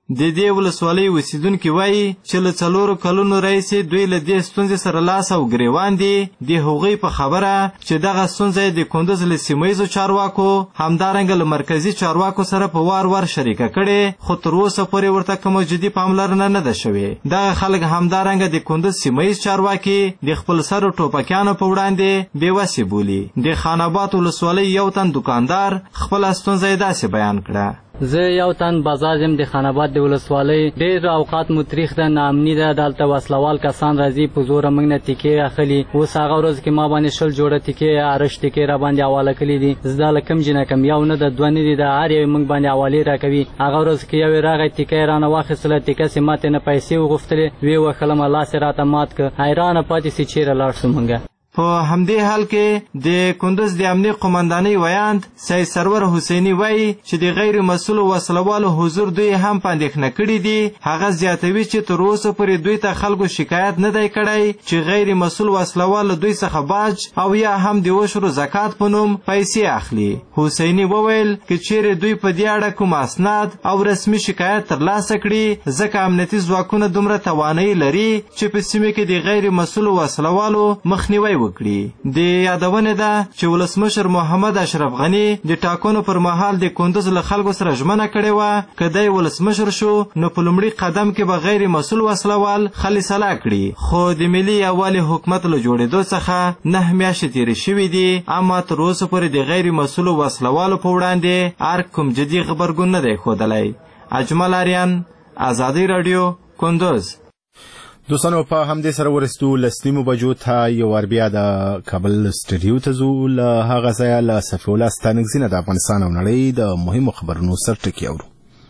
Speaker 15: د دې ولسوالۍ اوسیدونکي وایي چې له څلورو کلونو راهیسې دوی له دې ستونزې سره لاس او ګریوان دي. د هغوی په خبره چې دغه ستونزه د کندوز له سیمه ییزو چارواکو همدارنګه له مرکزي چارواکو سره په وار وار شریکه کړې، خو تر اوسه پورې ورته کومه جدي پاملرنه نه ده شوې. دغه خلک همدارنګه د کندوز سیمه ییز چارواکي د خپل سرو ټوپکیانو په وړاندې بېوسې بولي. د خان آباد ولسوالۍ یو تن دوکاندار خپله ستونزه یې داسې بیان کړه.
Speaker 18: زه یو تن بازار یم د خان آباد د ولسوالۍ. ډېر اوقات مو تریخ ده، ناامني ده. دلته وسلوال کسان راځي، په زوره موږ نه تیکې اخلي. اوس هغه ورځ کې ما باندې شل جوړه تیکې ارش تیکې را باندې حواله کړي دي. زه دا له کوم جنه کم یو نه ده دوه نه دي، د هر یو موږ باندې حوالې راکوي. هغه ورځ کې یو راغی تیکه یې رانه واخیستله، تیکه سې ماته نه پیسې وغوښتلې، ویې وښلم، لاس یې راته مات کړ. حیرانه پاتې سي چېرې لاړ شو موږ.
Speaker 15: په همدې حال کې د کندوز د امنیه قمندانۍ ویاند سید سرور حسیني وایي چې د غیر مسؤلو وسلوالو حضور دوی هم په اندېښنه کړي دي. هغه زیاتوي چې تر اوسه پورې دوی ته خلکو شکایت نه دی کړی چې غیر مسؤل وسلوال دوی څخه باج او یا هم د وشرو زکات په نوم پیسې اخلي. حسیني وویل که چیرې دوی په دې اړه کوم اسناد او رسمي شکایت ترلاسه کړي، ځکه امنیتي ځواکونه دومره توانایي لري چې په سیمه کې د غیر مسؤلو وسلوالو مخنیوی وکړي. د یادونه ده چې ولسمشر محمد اشرف غني د ټاکنو پر مهال د کندوز له خلکو سره ژمنه کړې وه که دی ولسمشر شو نو په لومړي قدم کې به غیر مسؤل وسلوال خلي سلا کړي. خو د ملي یووالي حکومت له جوړېدو څخه نه میاشتې تېرې شوي دي، اما تر اوسه پورې د غیر مسؤلو وسلوالو په وړاندې هر کوم جدي غبرګون نه دی ښودلی. اجمل آریان، ازادي راډیو، کندوز.
Speaker 1: دوستانو په همدې سره ورسېدو لسنیمو بجو ته یو وار بیا د کابل سټډیو ته ځو. له هغه ځایه له صفي الله ستانکزي نه د افغانستان او نړۍ د مهمو خبرونو سرټکي اورو.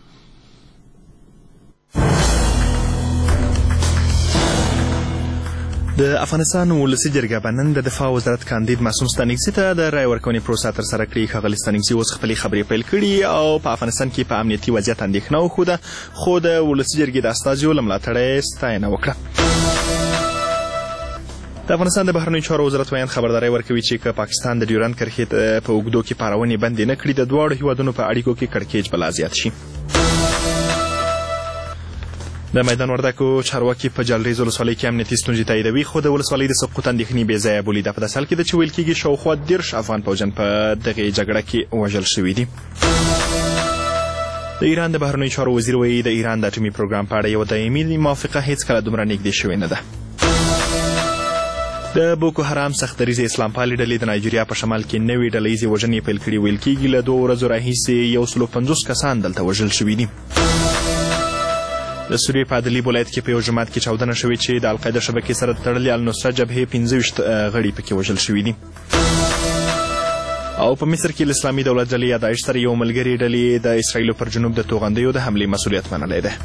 Speaker 2: د افغانستان ولسي جرګه به نن د دفاع وزارت کاندید معصوم ستانکزي ته د رای ورکونې پروسه ترسره کړي. ښاغلي ستانکزي اوس خپلې خبرې پیل کړي او په افغانستان کې په امنیتي وضعیت اندېښنه وښوده، خو د ولسي جرګې د استازیو له ملاتړه یې ستاینه وکړه. د افغانستان د بهرنیو چارو وزارت ویاند خبرداری ورکوي چې که پاکستان د ډیورند کرښې په اوږدو کې پارونې بندې نه کړي، د دواړو هیوادونو په اړیکو کې کړکېچ به لا زیات شي. د میدان وردګو چارواکي په جلریز ولسوالۍ کې امنیتي ستونزې تاییدوي، خو د ولسوالۍ د سقوط اندېښنې بې ځایه بولي. دا په داسې حال کې ده چې ویل کېږي شاوخوا دېرش افغان پوځیان په دغې جګړه کې وژل شوي دي. د ایران د بهرنیو چارو وزیر وایي د ایران د اټومي پروګرام په اړه یوه دایمي موافقه هیڅکله دومره نږدې شوې نه ده. د بوکو حرام سختدریزې اسلام پالې ډلې د نایجیریا په شمال کې نوې ډله ییزې وژنې پیل کړي. ویل کېږي له دوو ورځو راهیسې یو سلو پنځوس کسان دلته وژل شوي دي. د سوریې په ادلیب ولایت کې په یو جومات کې چاودنه شوې چې د القاعده شبکې سره تړلې النصره جبهې پنځه ویشت غړي پکې وژل شوي دي. او په مصر کې اسلامي دولت ډلې یا داعش سره یو ملګري ډلې د اسرائیلو پر جنوب د توغندیو د حملې مسؤلیت منلی دی.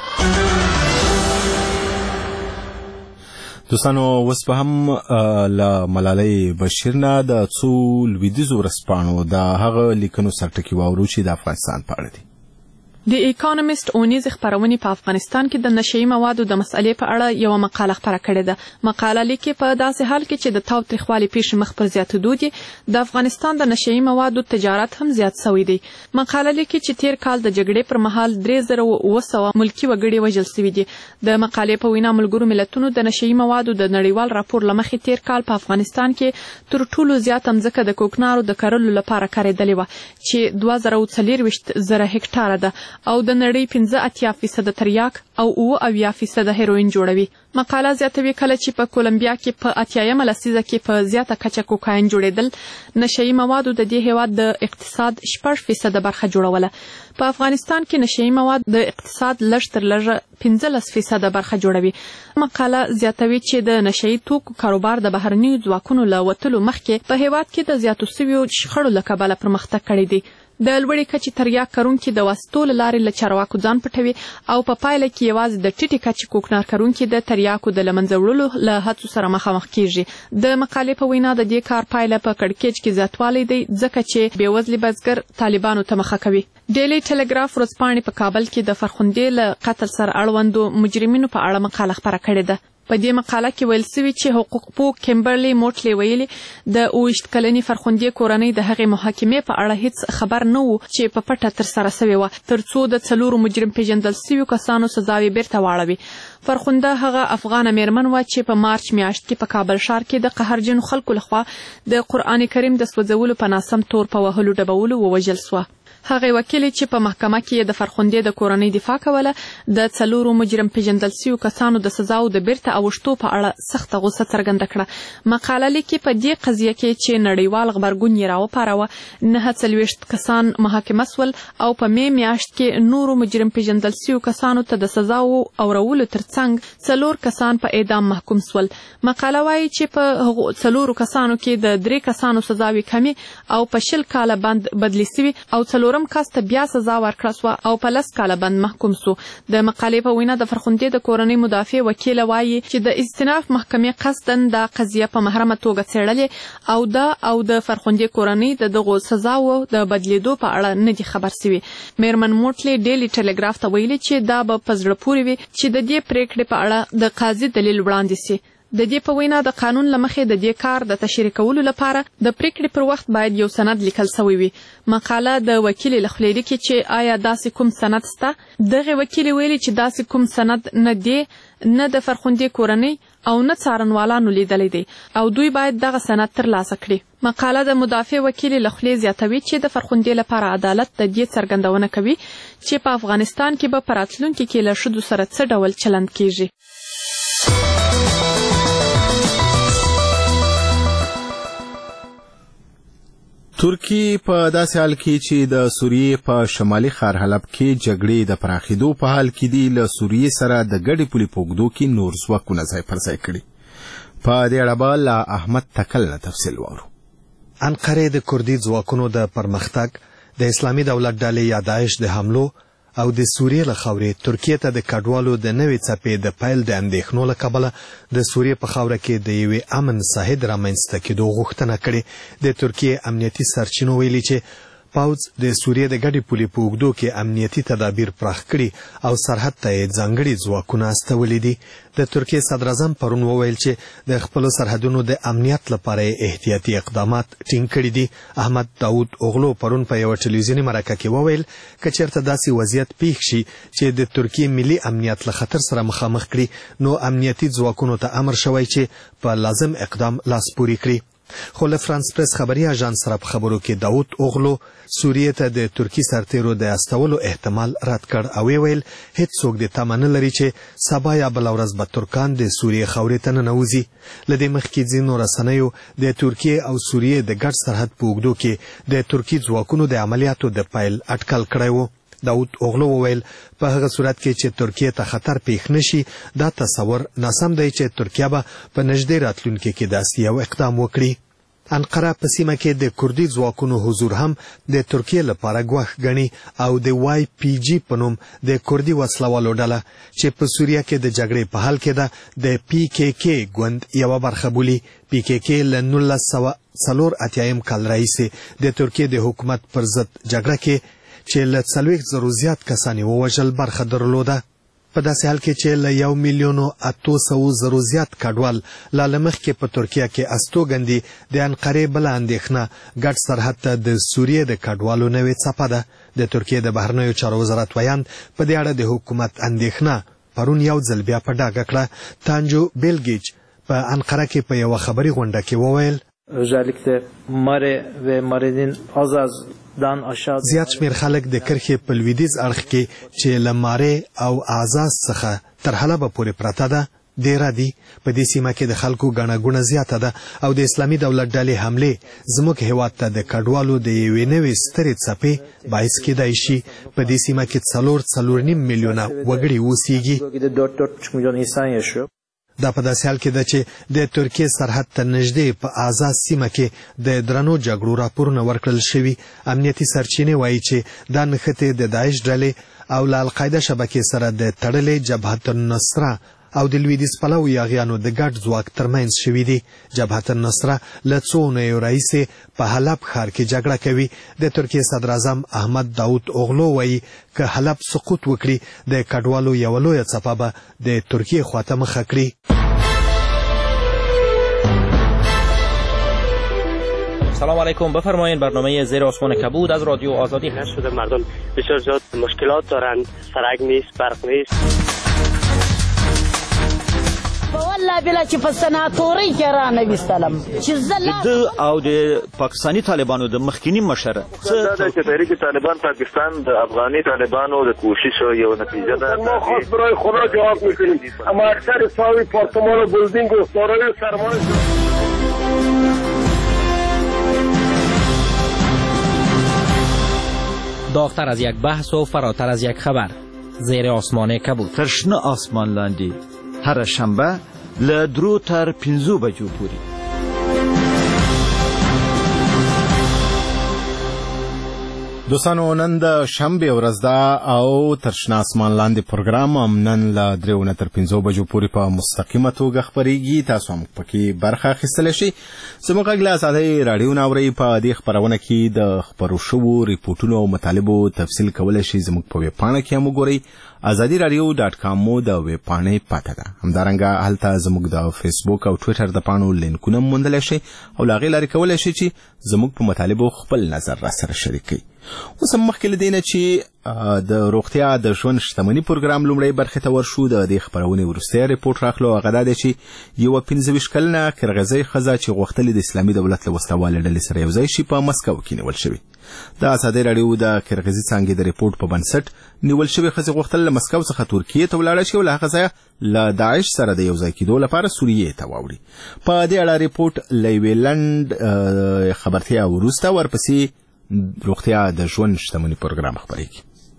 Speaker 1: دوستانو اوس به هم له ملالۍ بشیر نه د څو لویدیځو ورځپاڼو د هغه لیکنو سرټکي واورو چې د افغانستان په اړه دي.
Speaker 8: د اکانومیست اونیز خبرونه په افغانستان کې د نشئی موادو د مسئلې په اړه یو مقاله خبره کړې ده. مقاله لیکي په داسې حال کې چې د تاوتریخوالي پیښې مخ پر زیاتېدو دي، د افغانستان د نشئی موادو تجارت هم زیات شوی دی. مقاله لیکي چې تیر کال د جګړې پر مهال درې زره اوه سوه ملکي وګړي وژل شوي دي. د مقالې په وینا ملګرو ملتونو د نشئی موادو د نړیوال راپور له مخې تیر کال په افغانستان کې تر ټولو زیاته مځکه د کوکنارو د کرلو لپاره کارېدلې وه چې دوه زره څلېرویشت زره هکټاره ده او د نړۍ پنځه اتیا فیصده تریاک او اوه اویا فیصده هیروین جوړوي. مقاله زیاتوي کله چې په کولمبیا کې په اتیایمه لسیزه کې په زیاته کچه کوکاین جوړېدل نشئی موادو د دې هیواد د اقتصاد شپږ فیصده برخه جوړوله. په افغانستان کې نشئی مواد د اقتصاد لږ تر لږه پنځلس فیصده برخه جوړوي. مقاله زیاتوي چې د نشئی توکو کاروبار د بهرنیو ځواکونو له وتلو مخکې په هیواد کې د زیاتو سویو شخړو له کبله پرمختګ کړی دی. د لوړې کچې تریاک کرونکي د واسطو له لارې له چارواکو ځان پټوي او په پایله کې یوازې د ټیټې کچې کوکنار کرونکي د تریاکو د له منځه وړلو له هڅو سره مخامخ کیږي. د مقالې په وینا د دې کار پایله په کړکېچ کې زیاتوالی دی ځکه چې بېوزلي بزګر طالبانو ته مخه کوي. ډیلی ټلګراف ورځپاڼې په کابل کې د فرخندې له قتل سره اړوندو مجرمینو په اړه مقاله خپره کړې ده. په دې مقاله کې ویل سوي چې حقوق پوه کیمبرلی موټلی ویلي د اوویشت کلنې فرخندې کورنۍ د هغې محاکمې په اړه هیڅ خبر نه و چې په پټه ترسره سوې وه تر څو د څلورو مجرم پیژندل سویو کسانو سزاوې بیرته واړوي. فرخنده هغه افغانه میرمن وه چې په مارچ میاشت کې په کابل ښار کې د قهرجنو خلکو لخوا د قرآن کریم د سوځولو په ناسم تور په وهلو ډبولو ووژل سوه. هغې وکیلې چې په محکمه کې د فرخندې د کورنۍ دفاع کوله د څلورو مجرم پیژندل سویو کسانو د سزاو د بیرته اوښتو په اړه سخته غوسه څرګنده کړه. مقاله لیکي په دې قضیه کې چې نړیوال غبرګون یې راوپاروه نهه څلوېښت کسان محاکمه سول او په می میاشت کې نورو مجرم پیژندل سویو کسانو ته د سزاو اورولو ترڅنګ څلور کسان په اعدام محکوم سول. مقاله وایي چې په هغو څلورو کسانو کې د درې کسانو سزاوې کمې او په شل کاله بند بدلې سوي او څلور څلورم کس ته بیا سزا ورکړه سوه او په لس کاله بند محکوم سو. د مقالې په وینا د فرخندې د کورنۍ مدافع وکیله وایي چې د استیناف محکمې قصدا دا قضیه په محرمه توګه څېړلې او دا او د فرخندې کورنۍ د دغو سزاو د بدلیدو په اړه نه دي خبر سوي. میرمن موټلی ډیلی ټیلیګراف ته ویلي چې دا به په زړه پورې وي چې د دې پریکړې په اړه د قاضي دلیل وړاندې سي. د دې په وینا د قانون له مخې د دې کار د تشریح کولو لپاره د پریکړې پر وخت باید یو سند لیکل سوی وي. مقاله د وکیلې له خولې لیکي چې آیا داسې کوم سند سته. دغې وکیلې ویلي چې داسې کوم سند نه دی نه د فرخندې کورنۍ او نه څارنوالانو لیدلی دی او دوی باید دغه سند ترلاسه کړي. مقاله د مدافع وکیلې له خولې زیاتوي چې د فرخندې لپاره عدالت د دې څرګندونه کوي چې په افغانستان کې به په راتلونکي کې له ښځو سره څه ډول چلند کیږي.
Speaker 1: ترکیه په داسې حال کې چې د سوریې په شمالي ښار حلب کې جګړې د پراخېدو په حال کې دي له سوریې سره د ګډې پولې په اوږدو کې نور ځواکونه ځای پر ځای کړي. په دې اړه به له احمد تکل نه تفصیل واورو.
Speaker 4: انقرې د کردي ځواکونو د پرمختګ د اسلامي دولت ډلې یا داعش د حملو او د سوریې له خاورې ترکیې ته د کډوالو د نوې څپې د پیل د اندېښنو له کبله د سوریې په خاوره کې د یوې امن ساحد رامنځته کېدو غوښتنه کړې. د ترکیې امنیتي سرچینو ویلي چې پوځ د سوریې د ګډې پولې په اوږدو کې امنیتي تدابیر پراخ کړي او سرحد ته یې ځانګړي ځواکونه استولي دي. د ترکیې صدراعظم پرون وویل چې د خپلو سرحدونو د امنیت لپاره یې احتیاطي اقدامات ټینګ کړي دي. احمد داود اوغلو پرون په یوه ټلویزیوني مرکه کې وویل که چېرته داسې وضعیت پیښ شي چې د ترکیې ملي امنیت له خطر سره مخامخ کړي نو امنیتي ځواکونو ته امر شوی چې په لازم اقدام لاس پورې کړي. خو له فرانس پریس خبري اژانس سره په خبرو کې داود اوغلو سوریې ته د ترکي سرتیرو د استولو احتمال رد کړ او ویل هیڅوک د تمه نه لري چې سبا یا بله ورځ به ترکان د سوریې خاورې ته ننوځي. له دې مخکې ځینو رسنیو د ترکیې او سوریې د ګډ سرحد په اوږدو کې د ترکي ځواکونو د عملیاتو د پیل اټکل کړی و. داود اوغلو وویل په هغه صورت کې چې ترکیې ته خطر پیښ نشي دا تصور ناسم دی چې ترکیه به په نږدې راتلونکي کې داسې یو اقدام وکړي. انقره په سیمه کې د کردي ځواکونو حضور هم د ترکیې لپاره ګواښ ګڼي او د وای پی جي په نوم د کردي وسلوالو ډله چې په سوریه کې د جګړې په حال کې ده د پی کې کې ګوند یوه برخه بولي. پی کې کې له نولس سوه څلور اتیایم کال راهیسې د ترکیې د حکومت پر ضد جګړه کې چې له څلوېښت زرو زیات کسان یې ووژل برخه درلوده. په داسې حال کې چې له یو میلیون او اتو سوو زرو زیات کډوال لا له مخکې په ترکیه کې استوګن دي د انقرې بله اندېښنه ګډ سرحد ته د سوریې د کډوالو نوې څپه ده. د ترکیې د بهرنیو چارو وزارت ویاند په دې اړه د حکومت اندېښنه پرون یو ځل بیا په ډاګه کړه. تانجو بیلګیچ په انقره کې په یوه خبري غونډه کې وویل زیات شمیر خلک د کرښې په لویدیځ اړخ کې چې له مارې او اعزاز څخه تر حلبه پورې پرته ده ډیره دي. په دې سیمه کې د خلکو ګڼه ګوڼه زیاته ده او د اسلامي دولت ډلې حملې زموږ هیواد ته د کډوالو د یوې نوې سترې څپې باعث کیدای شي. په دې سیمه کې څلور څلور نیم میلیونه وګړي اوسیږي. دا په داسې حال کې ده چې د ترکیې سرحد ته نږدې په آزاد سیمه کې د درنو جګړو راپورونه ورکړل شوي. امنیتي سرچینې وایي چې دا نښتې د داعش ډلې او له القاعده شبکې سره د تړلې جبهة النصره او د لویدیځ پلوو یاغیانو د ګډ ځواک ترمنځ شوي دي. جبهة النصره له څو اونیو راهیسې په حلب ښار کې جګړه کوي. د ترکیې صدراعظم احمد داود اوغلو وایي که حلب سقوط وکړي د کډوالو یوه لویه څپه به د ترکیې خواته مخه کړي.
Speaker 19: سلام علیکم، بفرمایید. برنامه زیر آسمان کبود از رادیو آزادی هست.
Speaker 20: شده مردم بسیار زیاد مشکلات دارند، سرک نیست، برق نیست.
Speaker 21: والله بلا چې په سناتوري کې را نویستلم چې زه
Speaker 22: او د پاکستاني طالبانو د مخکینی مشر
Speaker 23: څه دا چې تحریک طالبان پاکستان د افغاني طالبانو د کوشش یو نتیجه ده.
Speaker 24: ما خاص برای خدا جواب میکنیم، اما اکثر ساوی پارتمان و بلدینگ و سارای سرمایه
Speaker 19: داغتر از یک بحث و فراتر از یک خبر. زیر آسمان کبود.
Speaker 22: ترشنه آسمان لاندې هر شنبه له درو تر پنځو بجو پورې.
Speaker 1: دوستانو، نن د شنبې ورځ ده او ترشنه آسمان لاندې پروګرام هم نن له درېو نه تر پنځو بجو پورې په مستقیمه توګه خپرېږي. تاسو هم پکې برخه اخیستلی شئ. زموږ غږ له ازادۍ راډیو نه اورئ. په دې خپرونه کې د خپرو شوو ریپورټونو او مطالبو تفصیل کولی شئ. زموږ په ویبپاڼه کې هم وګورئ. ازادي رادیو ډاټ کام مو د ویبپاڼې پته ده. همدارنګه هلته زموږ د فیسبوک او ټویټر د پاڼو لینکونه هم موندلی شئ او له هغې لارې کولی شئ چې زموږ په مطالبو خپل نظر را سره شریک کړئ. اوس هم مخکې له دې نه چې د روغتیا د ژوند شتمني پروګرام لومړۍ برخې ته ورشو، د دې خپرونې وروستی ریپورټ راخلو. هغه دا دی چې یوه پنځه ویشت کلنه کرغزۍ ښځه چې غوښتلې د اسلامي دولت له وسله والې ډلې سره یوځای شي په مسکو کې نیول شوې. د ازادۍ راډیو د کرغزي څانګې د ریپورټ په بنسټ نیول شوې ښځې غوښتل له مسکو څخه ترکیې ته ولاړه شي او له هغه ځایه له داعش سره د یوځای کېدو لپاره سوریې ته واوړي. په دې اړه ریپورټ له یوې لنډ خبرتیا وروسته ورپسې روغتیا د ژوند شتمني پروګرام خپرېږي.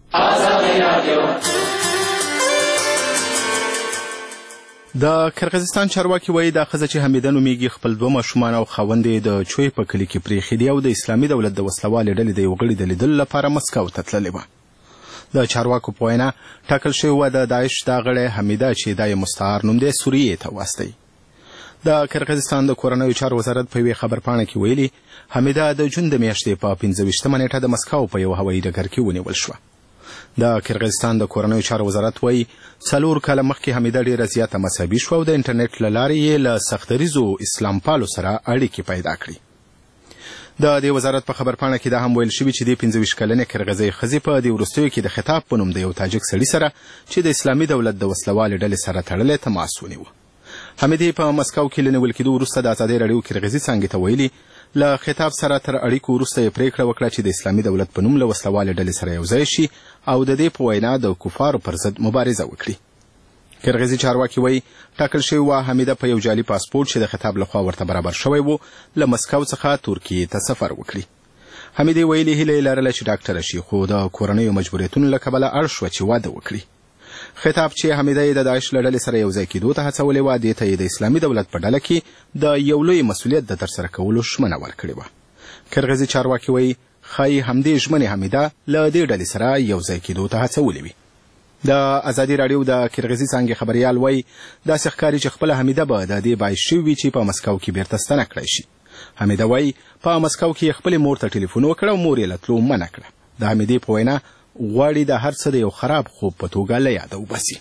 Speaker 1: د کرغزستان چارواکي وایي دا ښځه چې حمیده نومیږي خپل دوه ماشومان او خاوند یې د چوی په کلي کې پرېښي دي او د اسلامي دولت د وسله والې ډلې د یو غړي د لیدلو لپاره مسکو ته تللې وه. د چارواکو په وینا ټاکل شوې وه د داعش دا غړی حمیده چې دا یې مستعار نوم دی سوریې ته واستوي. د کرغزستان د کورنیو چارو وزارت په یوې خبرپاڼه کې ویلي حمیده د جون د میاشتې په پنځه ویشتمه نیټه د مسکو په یو هوایي ډګر کې ونیول شوه. د کرغزستان د کورنیو چارو وزارت وایي څلور کاله مخکې حمیده ډېره زیاته مذهبي شوه او د انټرنیټ له لارې یې له سختدریزو اسلام پالو سره اړیکې پیدا کړي. د دې وزارت په خبرپاڼه کې دا هم ویل شوي چې د پنځه ویشت کلنې کرغزۍ ښځې په دې وروستیو کې د خطاب په نوم د یو تاجک سړي سره چې د اسلامي دولت د وسله والې ډلې سره تړلی تماس ونیوه. حمیدې په مسکو کې له نیول کېدو وروسته د ازادۍ راډیو کرغزي څانګې ته ویلي له خطاب سره تر اړیکو وروسته یې پریکړه وکړه چې د اسلامي دولت په نوم له وسله والې ډلې سره یوځای شي او د دې په وینا د کفارو پر ضد مبارزه وکړي. کرغزي چارواکي وایي ټاکل شوې وه حمیده په یو جعلي پاسپورټ چې د خطاب لخوا ورته برابر شوی و له مسکو څخه ترکیې ته سفر وکړي. حمیدې ویلي هیله یې لرله چې ډاکټره شي خو د کورنیو مجبوریتونو له کبله اړ شوه چې واده وکړي. خطاب چې حمیده یې د داعش له ډلې سره یوځای کېدو ته هڅولې وه دې ته یې د اسلامي دولت په ډله کې د یو لوی مسؤلیت د ترسره کولو ژمنه ورکړې وه. کرغزي چارواکي وایي ښایي همدې ژمنې حمیده له دې ډلې سره یوځای کېدو ته هڅولې وي. د ازادي راډیو د کرغزي څانګې خبریال وایي داسې ښکاري چې خپله حمیده به د دې باعث شوي وي چې په مسکو کې بیرته ستنه کړی شي. حمیده وایي په مسکو کې یې خپلې مور ته ټلیفون وکړ او مور یې له تلو منع کړه. د حمیدې په وینا غواړي د هر څه د یو خراب خوب په توګه له یاده وباسي.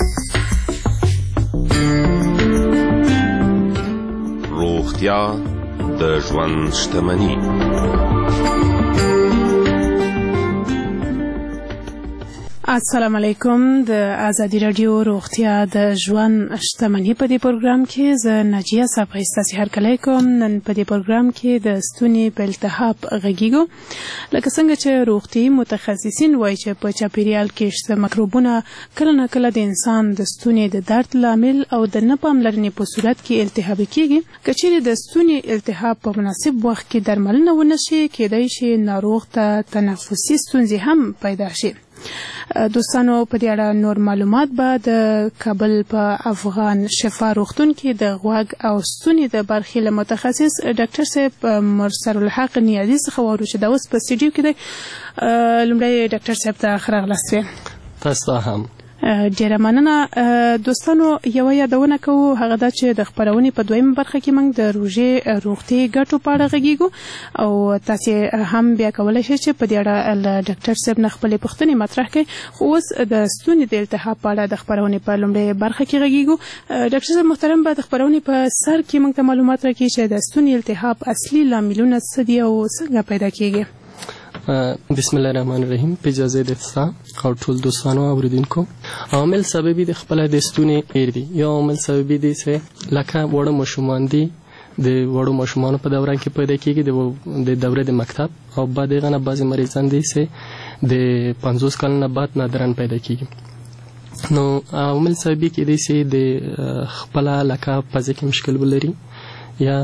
Speaker 25: روغتیا د ژوند شتمني.
Speaker 10: السلام علیکم. د ازادي راډیو روغتیا د ژوند شتمني په دې پروګرام کې زه ناجیه صاحب ستاسو هرکلی کوم. نن په دې پروګرام کې د ستوني په التهاب غږیږو. لکه څنګه چې روغتیایي متخصصین وایي چې په چاپیریال کې شته مکروبونه کله نه کله د انسان د ستوني د درد لامل او د نه پاملرنې په صورت کې التهابي کیږي. که چیرې د ستوني التهاب په مناسب وخت کې درملنه ونه شي کېدای شي ناروغ ته تنفسي ستونزې هم پیدا شي. دوستانو په دې اړه نور معلومات به د کابل په افغان شفا روغتون کې د غوږ او ستوني د برخې له متخصص ډاکټر صاحب مرسل الحق نیازي څخه واورو چې دا اوس په سټډیو کې دی. لومړی ډاکټر صاحب ته ښه راغلاست.
Speaker 26: تاسو هم
Speaker 10: ډیره مننه دوستانو. یو یادونه کوو هغه دا چې د خبرونې په دویم برخه کې موږ د روژې روغتي ګټو په اړه غږیږو او تاسو هم بیا کولای شئ چې په دې اړه ډاکټر صاحب نه خپلې پوښتنې مطرح کړئ. خو اوس د ستوني د التهاب په اړه د خبرونې په لومړۍ برخه کې غږیږو. ډاکټر صاحب محترم به د خبرونې په سر کې موږ ته معلومات راکړي چې د ستوني التهاب اصلي لاملونه څه دي او څنګه پیدا کیږي.
Speaker 3: بسم الله الرحمن الرحیم. په اجازه د افتتاح او ټول دوستانو اوریدونکو، عامل سببي د خپل د ستوني ایر دي. یو عامل سببي دي چې لکه وړو ماشومان دي، د وړو ماشومانو په دوران کې پیدا کیږي د دوره د مکتب، او بعد غنه بعضی مریضان دي چې د پنځوس کال نه بعد نادرن پیدا کیږي. نو عامل سببي کې دي چې د خپل لکه پزې کې مشکل ولري، یا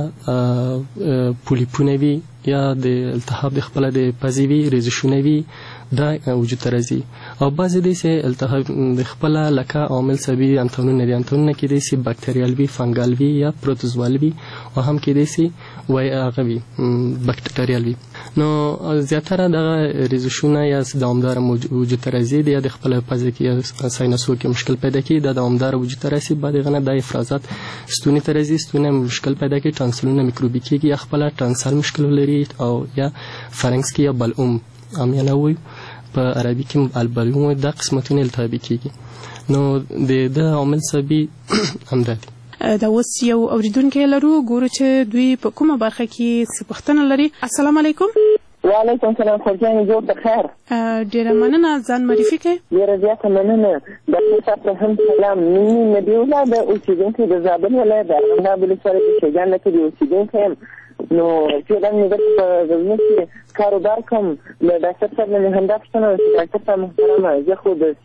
Speaker 3: پولیپونه وي، یا د التهاب د خپل د پزې وي، ریزشونه وي، دا وجود ته راځي. او بعضې دي چې التهاب د خپل لکه عامل سببي انتونونه دي. انتونونه کې دي چې باکتریال وي، فنګال وي، یا پروتوزوال وي، او هم کې دي چې وای هغه وي باکتریال وي. نو زیاتره دغه ریزشونه یا دوامدار وجود ته راځي، یا د خپل پزې کې یا ساینسو کې مشکل پیدا کوي، دا دوامدار وجود ته راځي. بعد غنه د افرازات ستوني ته راځي، ستوني مشکل پیدا کوي، ټانسلونه میکروبي کېږي، یا خپل ټانسل مشکل ولري، او یا فرنکس کې یا بلعوم امیانه وي په عربي کې البلعوم، دا قسمتونه التهابي کېږي. نو د د عامل سببي همدا دي.
Speaker 10: دا اوس یو اوریدونکی لرو، ګورو چې دوی په کومه برخه کې څه پوښتنه لري. السلام علیکم.
Speaker 5: وعلیکم السلام. خورجانې جوړ د خیر.
Speaker 10: ډېره مننه، ځان معرفي کړئ.
Speaker 5: ډېره زیاته مننه. ډاکټر صاحب ته هم سلام. مینې نبیوله د اوسېدونکي د زابل ولایت د ارغنداب ولسوالۍ د شیګان کې د اوسېدونکی یم. نو فعلا مې دلته په غزني کې کاروبار کوم. له ډاکټر صاحب نه مې همدا پوښتنه وکړه چې ډاکټر صاحب محترمه، زه خو د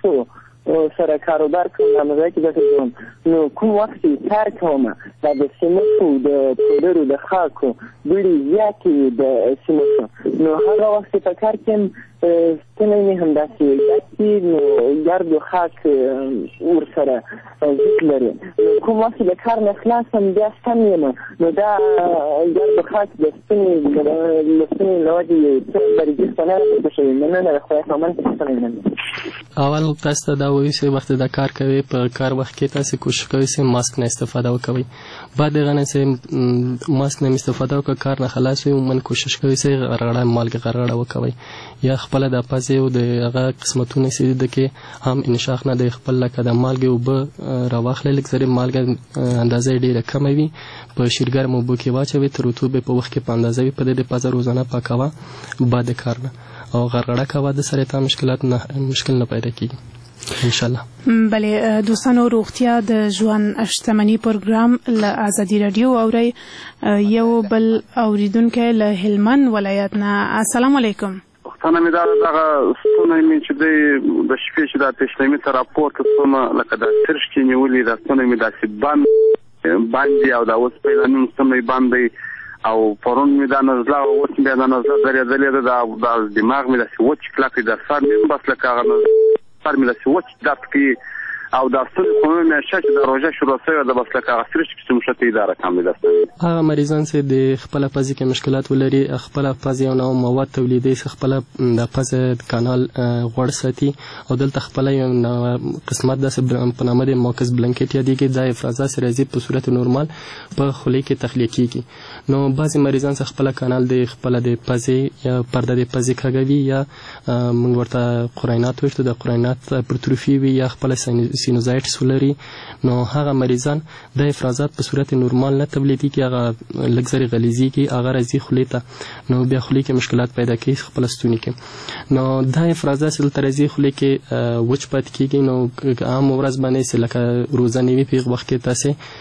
Speaker 5: سیمټو سره کاروبار کوم، هغه کې ګټه کوم. نو کوم وخت چې کار کوم دا د سیمټو د پودرو د خاکو ډېرې زیاتې د سیمټو، نو هغه وخت په کار کې ستنې مې همداسې ډکې، نو ګرد و خاک ورسره ضد لري. نو کوم وخت د کار نه خلاص هم بیا ستن یم، نو دا ګرد و خاک د ستنې له ستنې له وجې څه درجې ستنه راپورته شوې. مننه د خدای په امان کې ستنه مننه.
Speaker 3: اول تاسو ته دا وایي چې وخت د کار کوي، په کار وخت کې تاسو کوشش کوئ چې ماسک نه استفاده وکوئ. بعد غنه چې ماسک نه استفاده وکړئ، کار نه خلاص وي، عموما کوشش کوئ چې غرغړه مالګه غرغړه وکوئ، یا خپل د پزې او د هغه قسمتونه چې د کې هم انشاق نه د خپل لکه د مالګې اوبه راواخلئ، لږ زری مالګه اندازه ډېره کمه وي، په شیرګرم اوبو کې واچوئ، تر رطوبې په وخت کې په اندازه وي، په دې د پزه روزانه پاکوه بعد کار نه، او غرغړه کوه، د سره تا مشکلات نه مشکل نه پیدا کیږي ان شاء الله.
Speaker 10: بله دوستانو، روغتیا د ژوند شتمنۍ پروګرام له ازادي رادیو اورئ. یو بل اوریدونکی له هلمند ولایت نه. السلام علیکم.
Speaker 6: پوښتنه مې دا دغه ستونی مې چې دی د شپې چې دا تشنمي ته راپورته شومه، لکه دا سرش کې نیولي، دا ستونی مې داسې بند بند دی، او دا اوس پیدا نیم ستونی بند دی، او پرون مې دا نزله او اوس مې دا نزله درېدلې ده، دا دماغ مې داسې وچ کلک دی، دا سر مې بس لکه هغه سر مې داسې وچ درد کوي، او دا ستونی خو مې میاشته چې د روژه شروع شوې ده، بس لکه هغه سرش چې مشته اداره کم دی دا ستونی.
Speaker 3: هغه مریضان چې د خپله پزې کې مشکلات ولري، خپله پزې یو نوع مواد تولیدوي چې خپله د پزې کانال غوړ ساتي، او دلته خپله یو قسمت داسې په نامه د موکس بلنکټ یادېږي، دا افرازات چې راځي په صورت نورمال په خولې کې تخلیه کېږي. نو بعضې مریضان چې خپله کانال د خپله د پزې یا پرده د پزې کږوي، یا موږ ورته قرینات وایو، د قرینات پرتروفي وي، یا خپله سینوزایټس ولري، نو هغه مریضان د افرازات په صورت نورمال نه تولیدېږي، هغه لږ زرې غلیظېږي، هغه راځي خولې ته، نو بیا خولې کې مشکلات پیدا کوي خپله ستوني کې. نو دا افرازات چې دلته راځي خولې کې وچ پاتې کېږي، نو عام ورځ باندې چې لکه روزانه وي په وخت کې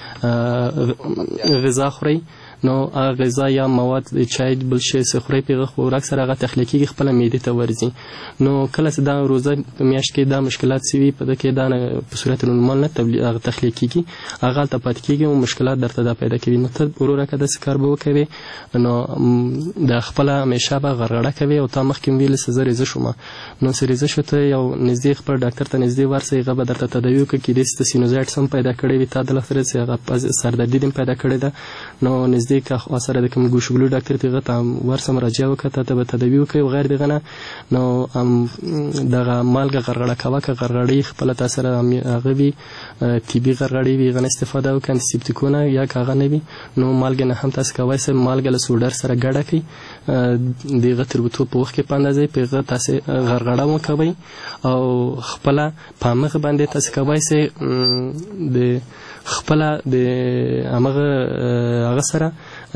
Speaker 3: تاسې غذا خورئ، نو هغه غذا یا مواد چای بل شی چې خورئ په هغه خوراک سره هغه تخلیه کېږي، خپله معدې ته ورځي. نو کله چې دا روزه په میاشت کې دا مشکلات چې وي په ده کې دا په صورت نورمال نه هغه تخلیه کېږي، هغه هلته پاتې کېږي او مشکلات درته دا پیدا کوي. نو ته وروره که داسې کار به وکوې، نو د خپله همیشه به غرغړه کوې، او تا مخکې مې ویلې چې زه ریزه شوم، نو چې ریزه شو ته یو نږدې خپل ډاکټر ته نږدې ورسئ، هغه به درته تداوي وکړي، کېدای شي ته سینوزایټس هم پیدا کړی وي تا دله سره چې هغه سردردي دې هم پیدا کړې ده، نو نږدې نږدې کا سره د کوم ګوشګلو ډاکټر ته غته ورسم راځي وکړه ته به تداوی وکړي او غیر دغه نه نو دغه مالګه غرغړه کاوه که غرغړی خپل تاثیر هغه وی طبي غرغړی وی غن استفاده وکړي انټيسپټیکونه یا کاغه نه وي نو مالګه نه هم تاسو کوی سره مالګه له سوډر سره ګډه کړئ دغه تربوتو په وخت کې پاندازي په تاسو غرغړه مو کوي او خپل پامغه باندې تاسو کوی سره د خپل د امغه هغه سره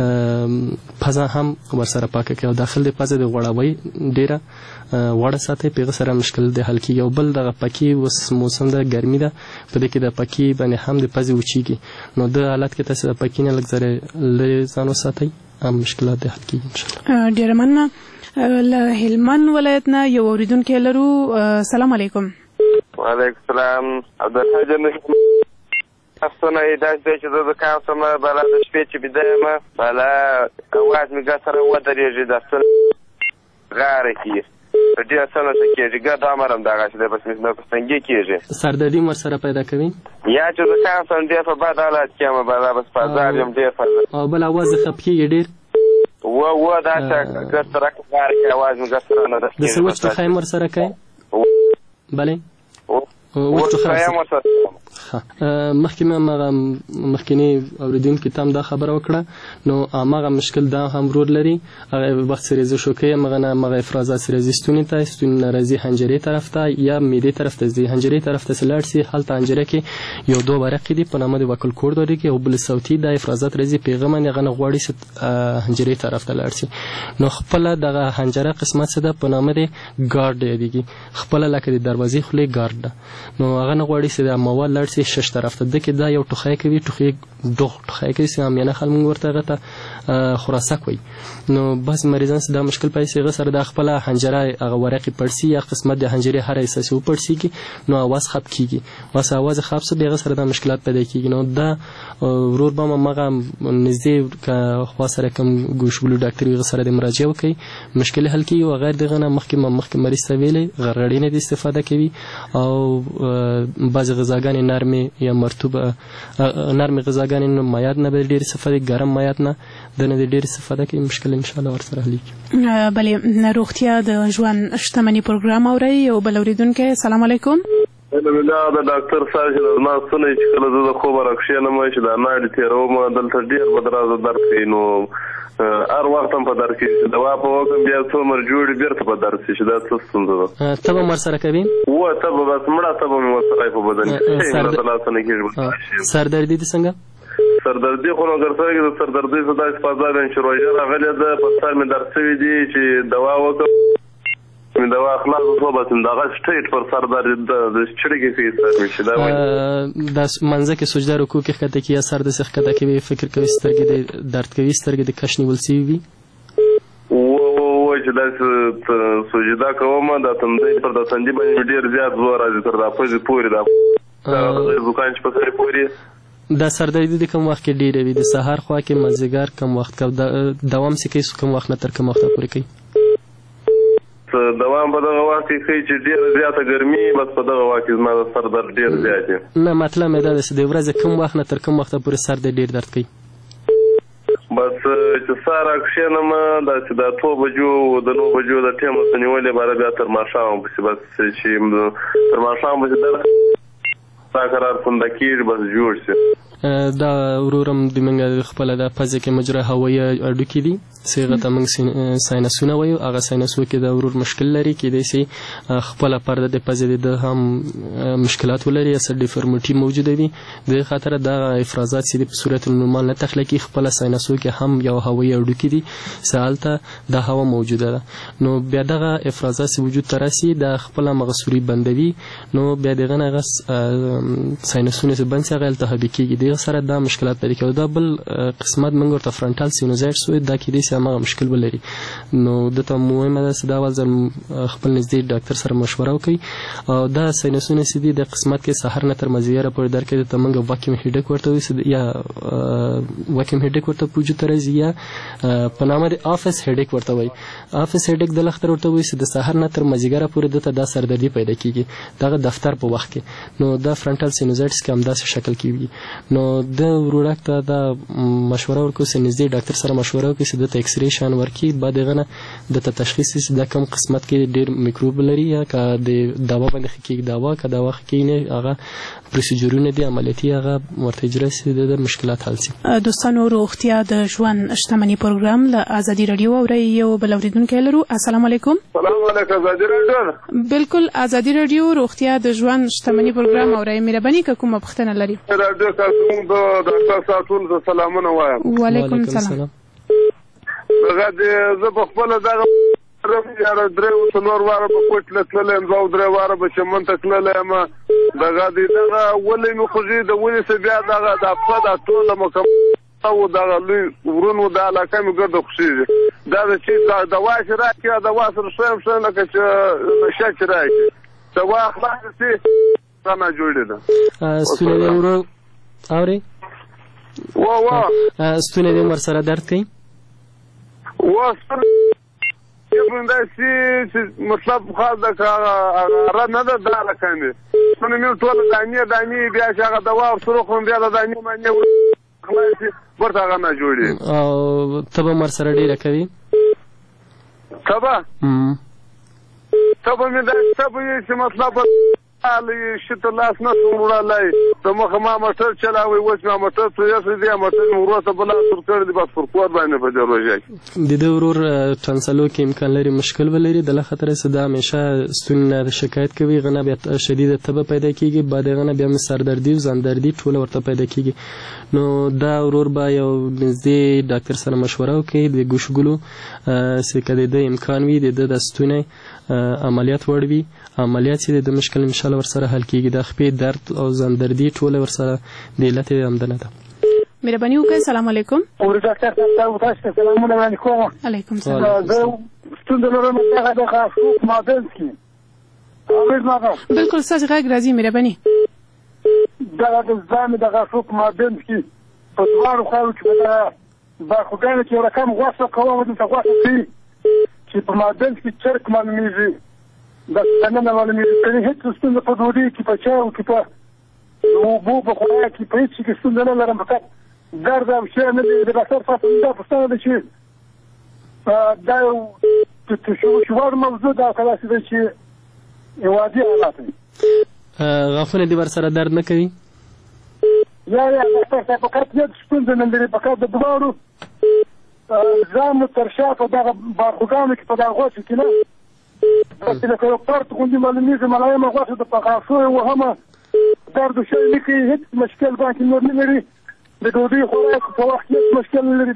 Speaker 3: پزا هم ورسره پاکه کې او داخل د پزا د غوړاوي ډیره وړه ساتي په سره مشکل د حل کې یو بل دغه پکی وس موسم د ګرمي ده په دې کې د پکی باندې هم د پزي وچیږي نو د حالت کې تاسو د پکی نه لږ زره لې ځانو ساتي هم مشکلات د حل کې ان شاء الله.
Speaker 10: ډیره مننه. له هلمند ولایت نه یو اوریدونکو لرو. السلام علیکم.
Speaker 7: وعلیکم السلام. عبدالحاج افسونه داسې دی چې زه د کام سم بله د شپې چې بیده یم بله اواز مې ګه سره ودرېږي دا ستن غاړه کېږي په ډېر څه نشه کېږي ګه دا مرم دغسې دی بس مې په ستنګې کېږي
Speaker 3: سردردي م ورسره پیدا کوي
Speaker 7: یا چې زه کام سم ډېر په بد حالت کې یم بله بس په ازار یم ډېر په
Speaker 3: او بل اواز خپ کېږي ډېر
Speaker 7: و و داسې ګه سره غاړه کې اواز مې ګه سره نه ده
Speaker 3: د څه وچ ټوخی م ورسره کوي بلې وچ ټوخی مخکې مې مخکینی اوریدونکي ته هم دا خبره وکړه نو هغه مشکل دا هم ورور لري هغه وخت سریزه شوکې مغه نه مغه افرازات سریزه ستونی ته ستونی ناراضي حنجرې طرف ته یا معدې طرف ته ځي حنجرې طرف ته سلاړ سي حالت حنجره کې یو دوه ورقې دي په نامه د وکل کور دوی کې او بل صوتي د افرازات راځي پیغام نه غنه غوړي ست حنجرې طرف ته لاړ سي نو خپل دغه حنجره قسمت څه ده په نامه د ګارد دیږي خپل لکه د دروازې خلې ګارد نو هغه نه غوړي سي د مواد لاړ شش طرف ته د کې دا یو ټوخی کوي ټوخی دوه ټوخی کوي سم نه خلک ورته غته خراسه کوي نو بس مریضان دا مشکل پیسې غ سره د خپل حنجره هغه ورقي پړسي یا قسمت د حنجره هر اساسي او پړسي کی نو आवाज خپ کیږي واس आवाज خپ سره دغه سره د مشکلات پیدا کیږي نو دا ورور به مغه نږدې ک خوا سره کوم ګوشګلو ډاکټر غ سره د مراجعه وکي مشکل حل کی او غیر دغه نه مخکې مخکې مریض ته ویلې غرغړې نه استفاده کوي او بعض غذاګانې نرمه یا مرطوبه نرمه غذاګانې نه مایات نه ډېر استفاده ګرم مایات نه د نه ډېر استفاده کوي مشکل ان شاء الله ورسره حل کیږي.
Speaker 10: بلې روغتیا د ژوند شتمنۍ پروګرام اوري یو بل اوریدونکو السلام علیکم.
Speaker 23: دا د ډاکټر صاحب چې ما سنې چې کله زه د خوب راکښېنم چې دا ناړې تېروم دلته ډېر بدرازه درد کوي نو هر وخت هم په درد کې دوا په وکم بیا څو مر جوړې بیرته په درد شي دا څه ستونزه ده.
Speaker 3: تبه مر سره کوي
Speaker 23: و تبه بس مړه تبه مې ورسره په بدن کې تلاسه نه کېږي.
Speaker 3: سردردي دي څنګه؟
Speaker 23: سردردي خو نو ګرځي د سردردي څخه د استفاده نه شروع راغلی ده په سر مې درد شوی دی چې دوا وکم من دوا خلاص صوبت دغه سټریټ پر سر درد د چړګي کې سر مشي دا
Speaker 3: د منځ کې سجده رکوع کې کته کې سر د سخ کته کې فکر کوي سترګې د درد کوي سترګې د کښ نیول سی وي
Speaker 23: و و چې د سجده کوم د تندې پر د تندې باندې ډیر زیات زور راځي تر د پوزې پورې دا زوکان چې په سر پورې
Speaker 3: دا سردردي د کوم وخت کې ډیره وي د سحر خوا کې مازیګر کوم وخت کې دوام سي کوي کوم وخت نه تر کوم وخت پورې کوي
Speaker 23: دوام په دغه وخت کې کوي چې ډېره زیاته ګرمي بس په دغه وخت کې زما د سر درد ډېر زیات دی.
Speaker 3: نه مطلب مې دا دی چې د ورځې کوم وخت نه تر کوم وخته پورې سر د ډېر درد کوي
Speaker 23: بس چې سهار راکښېنم داسې د اتو بجو د نو بجو د ټیمه څخه نیولې باره بیا تر ماښامه پسې بس چې تر ماښامه پسې درد تا قرار پونده کېږي بس جوړ شي.
Speaker 3: دا ورورم د منګه خپل د پزې کې مجرا هوایی اډوکی دي سیغه ته موږ ساينسونه وایو هغه ساينسو کې د ورور مشکل لري کې د سي خپل پرده د پزې د هم مشکلات ولري یا سر ډیفورمیټي موجوده وي د خاطر د افرازات سي په صورت نورمال نه تخلیقي خپل ساينسو کې هم یو هوایی اډوکی دي سالته د هوا موجوده ده نو بیا دغه افرازات وجود ترسي د خپل مغسوري بندوي نو بیا دغه نه غس ساينسونه بند څنګه التهابي کېږي دغه سره دا مشکلات پیدا کوي دا بل قسمت موږ ورته فرنټال سینوزایټس وایي دا کې دې سره هغه مشکل ولري نو دته مهمه ده چې دا ول خپل نږدې ډاکټر سره مشوره وکړي او دا سینوسونه چې دي د قسمت کې سحر نه تر مازیګر پورې درکې ته موږ واکیوم هیډک ورته وایي یا واکیوم هیډک ورته پوجو ترځي یا په نامه د افس هیډک ورته وایي افس هیډک د لختر ورته وایي چې د سحر نه تر مازیګر پورې دته دا سردردي پیدا کیږي دغه دفتر په وخت کې نو دا فرنټال سینوزایټس کې هم داسې شکل کیږي نو د وروډک ته دا مشوره ورکو چې نږدې ډاکټر سره مشوره وکړي چې دته ایکس ری شان ورکي بعد غنه دته تشخیص چې د کم قسمت کې ډیر میکروب لري یا که د دوا باندې خکې دوا که دوا خکې نه هغه پروسیجرونه دي عملیاتي هغه ورته اجرا سي د مشکلات حل سي.
Speaker 10: دوستانو روغتیا د ژوند شتمنۍ پروګرام له ازادي رادیو اوري یو بل اوریدونکو لرو. السلام علیکم.
Speaker 23: السلام علیکم ازادي رادیو.
Speaker 10: بالکل ازادي رادیو روغتیا د ژوند شتمنۍ پروګرام اوري. مهرباني کومه پوښتنه لري؟
Speaker 23: رادیو تاسو د ډاکټر ساتون ته سلامونه وایم.
Speaker 10: وعلیکم السلام.
Speaker 23: هغه د زه په خپل دغه یاره درې څلور واره په کوټ لتللم زه درې واره به چمن ته تللم دغه د دغه ولې مې خوځي د ولې څه بیا دغه د افغان د ټوله مکمل او دغه لوی ورونو د علاقه مې ګرد خوشي دا د چې دوا چې راکړي دوا سره شوم شوم لکه چې نشه چې راکړي دوا خلاص سي څنګه جوړې ده
Speaker 3: ستونی ورو اوري
Speaker 23: وا وا
Speaker 3: ستونی دې مر سره درد کوي
Speaker 23: وا یبنده سي چې مطلب خاص د را نه ده دا لکه نو مې ټول دانی دانی بیا چې هغه دوا سره خو بیا د دانی باندې خلاص ورته هغه نه جوړي
Speaker 3: او تبه مر سره ډیره کوي
Speaker 23: تبه تبه مې دا تبه چې مطلب علي شت لاس نه وړلای د مخه ما موټر چلاوي اوس ما موټر ته یې دې موټر وروته بل تر کړ دي بس پر کور باندې په جوړ
Speaker 3: د ضرور ترانسلو کې امکان لري مشکل ولري د خطر صدا همیشه ستون شکایت کوي غنه بیا شدید تبه پیدا کیږي بعد غنه بیا سردردي او ځاندردي ټول ورته پیدا کیږي نو دا ورور با یو نږدې ډاکټر سره مشوره وکړي د ګوشګلو چې کله د امکان وي د ستونه عملیات وړوي عملیات چې د مشکل ان شاء الله ور سره حل کیږي د خپې درد او ځاندردي ټول ور سره د علت آمدنه ده.
Speaker 10: مهرباني وکړئ. السلام علیکم.
Speaker 24: اور ډاکټر صاحب تاسو ته سلام علیکم.
Speaker 10: علیکم السلام.
Speaker 24: زه ستونزه لرم دغه د خاصوق مادنسکی اوریز ما
Speaker 10: بالکل ستاسو غږ راځي. مهرباني
Speaker 24: دغه د ځان د خاصوق مادنسکی په دوارو خاورو کې دا خوګانه چې رقم غوښه کوم د غوښه کوي چې په مادنسکی چرک معلومیږي د څنګه معلومیږي چې هیڅ ستونزه په دوی کې په چاو کې په وبو په خوراک کې په هیڅ کې ستونزه نه لرم فقط درد او شی نه دی د ډاکټر صاحب دا پوښتنه ده چې دا یو شوار موضوع دا خلاص دی چې یو عادي حالات دي
Speaker 3: غاښونه دې ور سره درد نه کوي
Speaker 24: یا یا ډاکټر صاحب فقط یو ستونزه نه لري فقط د دوارو ځان تر شا په دغه باخوګانو کې په دغه غوښه کې نه چې لکه یو پارت غوندې معلومیږي ملایمه غوښه د پغاسو وهمه درد شی نه کوي هېڅ مشکل باندې نور نه لري د ډوډۍ خوراک په وخت هېڅ مشکل نه لري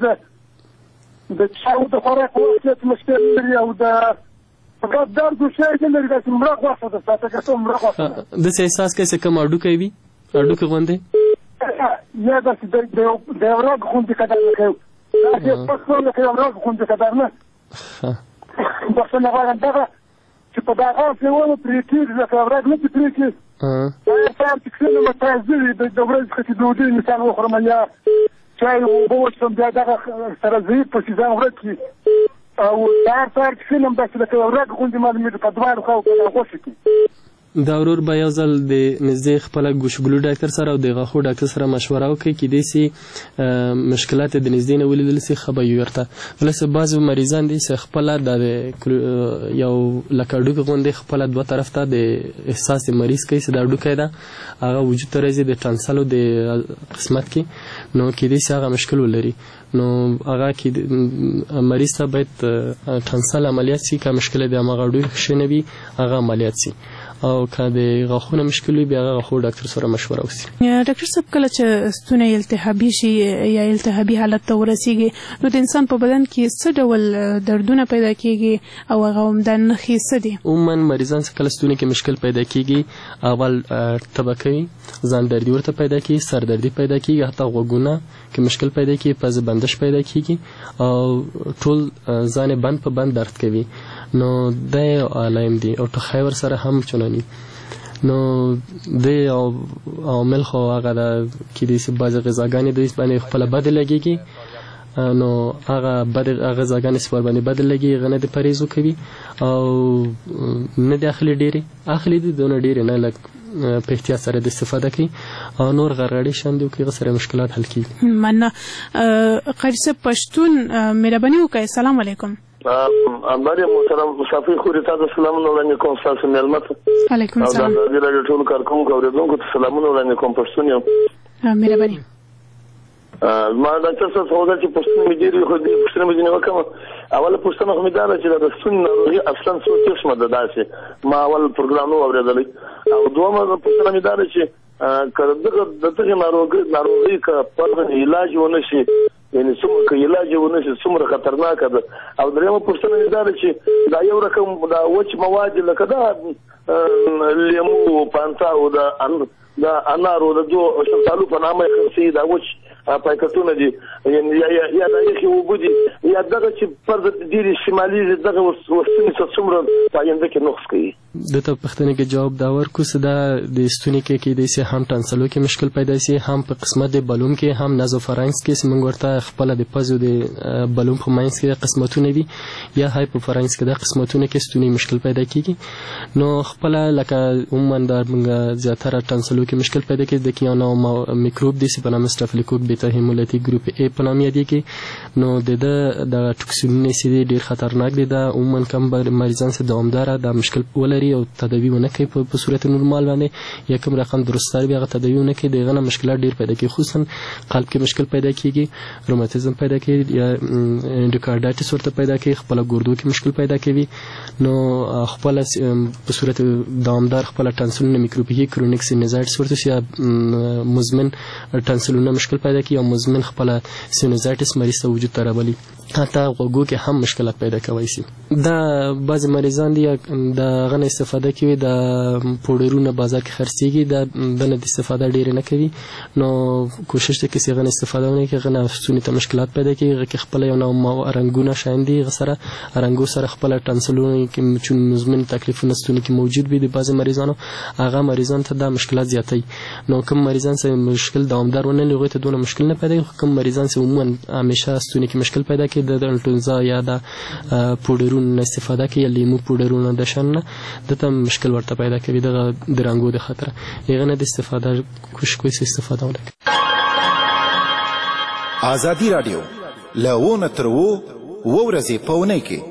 Speaker 24: د چاو د خوراک په وخت هېڅ مشکل نه لري او د فقط درد شی نه لري داسې مړه غوښه ده ساته کته مړه غوښه
Speaker 3: داسې احساس کوي چې کوم هډوکی وي هډوکی غوندې
Speaker 24: یا داسې د یو رګ غوندې قدر نه کوي داسې پس لکه یو رګ غوندې قدر نه بخښنه غواړم دغه چې په دغه څه پرې کېږي لکه ورځ نه چې پرې کېږي دا یو کار چې کښېنم تازه وي د ورځې څخه چې ډوډۍ مثال وخورم یا چای اوبه وڅښم بیا دغه سره ضعیف پسې ځان ورک کړي او سهار سهار چې کښېنم داسې لکه یو رګ غوندې معلومېږي په دواړو خواو په غوښه کې
Speaker 3: دا ورور به یو ځل د نږدې خپله ګوشګلو ډاکټر سره او د غاښو ډاکټر سره مشوره وکړي کیدای سي مشکلات د نږدې نه ولیدل سي ښه به وي ورته ولې بعضې مریضان دي چې خپله د یو لکه هډوکي غوندې خپله دوه طرف ته د احساس د مریض کوي چې دا هډوکی ده هغه وجود ته راځي د ټرانسلو د قسمت کې نو کیدای سي هغه مشکل ولري نو هغه کې مریض ته باید ټرانسل عملیات سي که مشکل د هماغه هډوکي ښه نه وي هغه عملیات سي او که د غاښونو مشکل وي بیا هغه غاښو ډاکټر سره مشوره وکړي.
Speaker 10: ډاکټر صاحب کله چې ستونی التهابي شي یا التهابي حالت ته ورسیږي نو د انسان په بدن کې څه ډول دردونه پیدا کیږي او هغه عمده نښې څه دي؟
Speaker 3: عموما مریضان چې کله ستوني کې مشکل پیدا کیږي اول تبه کوي ځاندردي ورته پیدا کیږي سردردي پیدا کیږي حتی غوږونه کې مشکل پیدا کیږي پزه بندش پیدا کیږي او ټول ځان بند په بند درد کوي نو د علائم دي او ټخی ورسره هم چناني نو د عامل خو هغه د کیدای شي بعضې غذاګانې دوی باندې خپله بده لګېږي نو هغه بد غذاګانې سپور باندې بدل لګي غنه د پریزو کوي او نه د اخلي ډېری اخلي د دونه ډېری نه لګ په احتیاط سره د استفاده کوي او نور غرغړې شاندې کوي سره مشکلات حل کیږي.
Speaker 10: مننه. قاری صاحب پښتون مهرباني وکړئ. السلام علیکم.
Speaker 23: امبارې محترم صافي خوري تاسو سلامونه وړاندې کوم تاسو مېلمت.
Speaker 10: علیکم السلام.
Speaker 23: دا د راډیو ټول کارکونکو اوریدونکو ته سلامونه وړاندې کوم پښتون یم.
Speaker 10: مهرباني.
Speaker 23: ما دا څه څه څه چې پښتون مې ډېری خو دې پښتون مې نه وکم. اوله پښتون خو مې دا چې د ستون ناروغي اصلا څو قسمه ده داسې ما اول پروګرام نو اورېدلی او دومره پښتون مې دا چې کله دغه دغه ناروغي ناروغي کا پر علاج ونه شي یعنی څومره که علاج ونه شي څومره خطرناک ده او درېمه پښتنه دا چې دا یو رقم دا وچ مواد لکه دا لیمو پانتا او دا دا انارو د دوه شفتالو په نامه خرڅي دا وچ پایکټونه دي یعنی یا یا دا یې وبدي یا دغه چې پر د ډیری شمالي دغه وسنی څومره پاینده کې نقص کوي.
Speaker 3: د ته پښتنه کې جواب دا ورکو صدا د ستوني کې کې د سه هم ټانسلو کې مشکل پیدا شي هم په قسمت د بلوم کې هم نازوفارنکس کې سیمنګ ورته خپل د پزو د بلوم په ماینس کې قسمتونه دي یا هایپوفارنکس کې د قسمتونه کې ستوني مشکل پیدا کیږي. نو خپل لکه عموما د زیاتره ټانسلو کې مشکل پیدا کیږي د کیانو میکروب د سپنام ستافیلوکوک بیتا هیمولیټیک ګروپ ای په نامه دی کې نو د د ټوکسینونه سي ډیر خطرناک دي. دا عموما کم مریضان سره دوامدار د مشکل ولري او تداوی ونه کوي په صورت نورمال باندې یا کوم رقم درستار بیا تداوی ونه کوي دغه مشکلات ډیر پیدا کوي خصوصا قلب کې مشکل پیدا کیږي روماتیزم پیدا کوي یا انډوکارډایټس ورته پیدا کوي خپل ګردو کې مشکل پیدا کوي. نو خپل په صورت دوامدار خپل ټانسلونه میکروبیک کرونیک سینوزایټس ورته یا مزمن ټانسلونه مشکل پیدا کوي او مزمن خپل سینوزایټس مریض ته وجود ته راولي حتی غوږو کې هم مشکلات پیدا کوي شي. دا بعض مریضان دي د غن استفاده کوي د پوډرونو بازار کې خرڅيږي د دنه د استفاده ډیر نه کوي. نو کوشش ته کې غن استفاده ونه کوي غن افسونی ته مشکلات پیدا کوي غ خپل یو نو رنگونه شاندي غسره رنگو سره خپل ټانسلونه کې چون مزمن تکلیفونه ستوني کې موجود وي د بعض مریضانو هغه مریضان ته دا مشکلات زیاتي. نو کوم مریضان سره مشکل دوامدار ونه لغوي ته دونه مشکل نه پیدا کوي. کوم مریضان سره عموما همیشه ستوني کې مشکل پیدا کوي د الټونزا یا د پوډرونو استفاده کوي لیمو پوډرونو د شان د ته مشکل ورته پیدا کوي د درنګو د خطر یغه نه د استفاده کوشش کوي استفاده وکړي.
Speaker 9: ازادي رادیو له ونه تر وو ورځې په ونه کې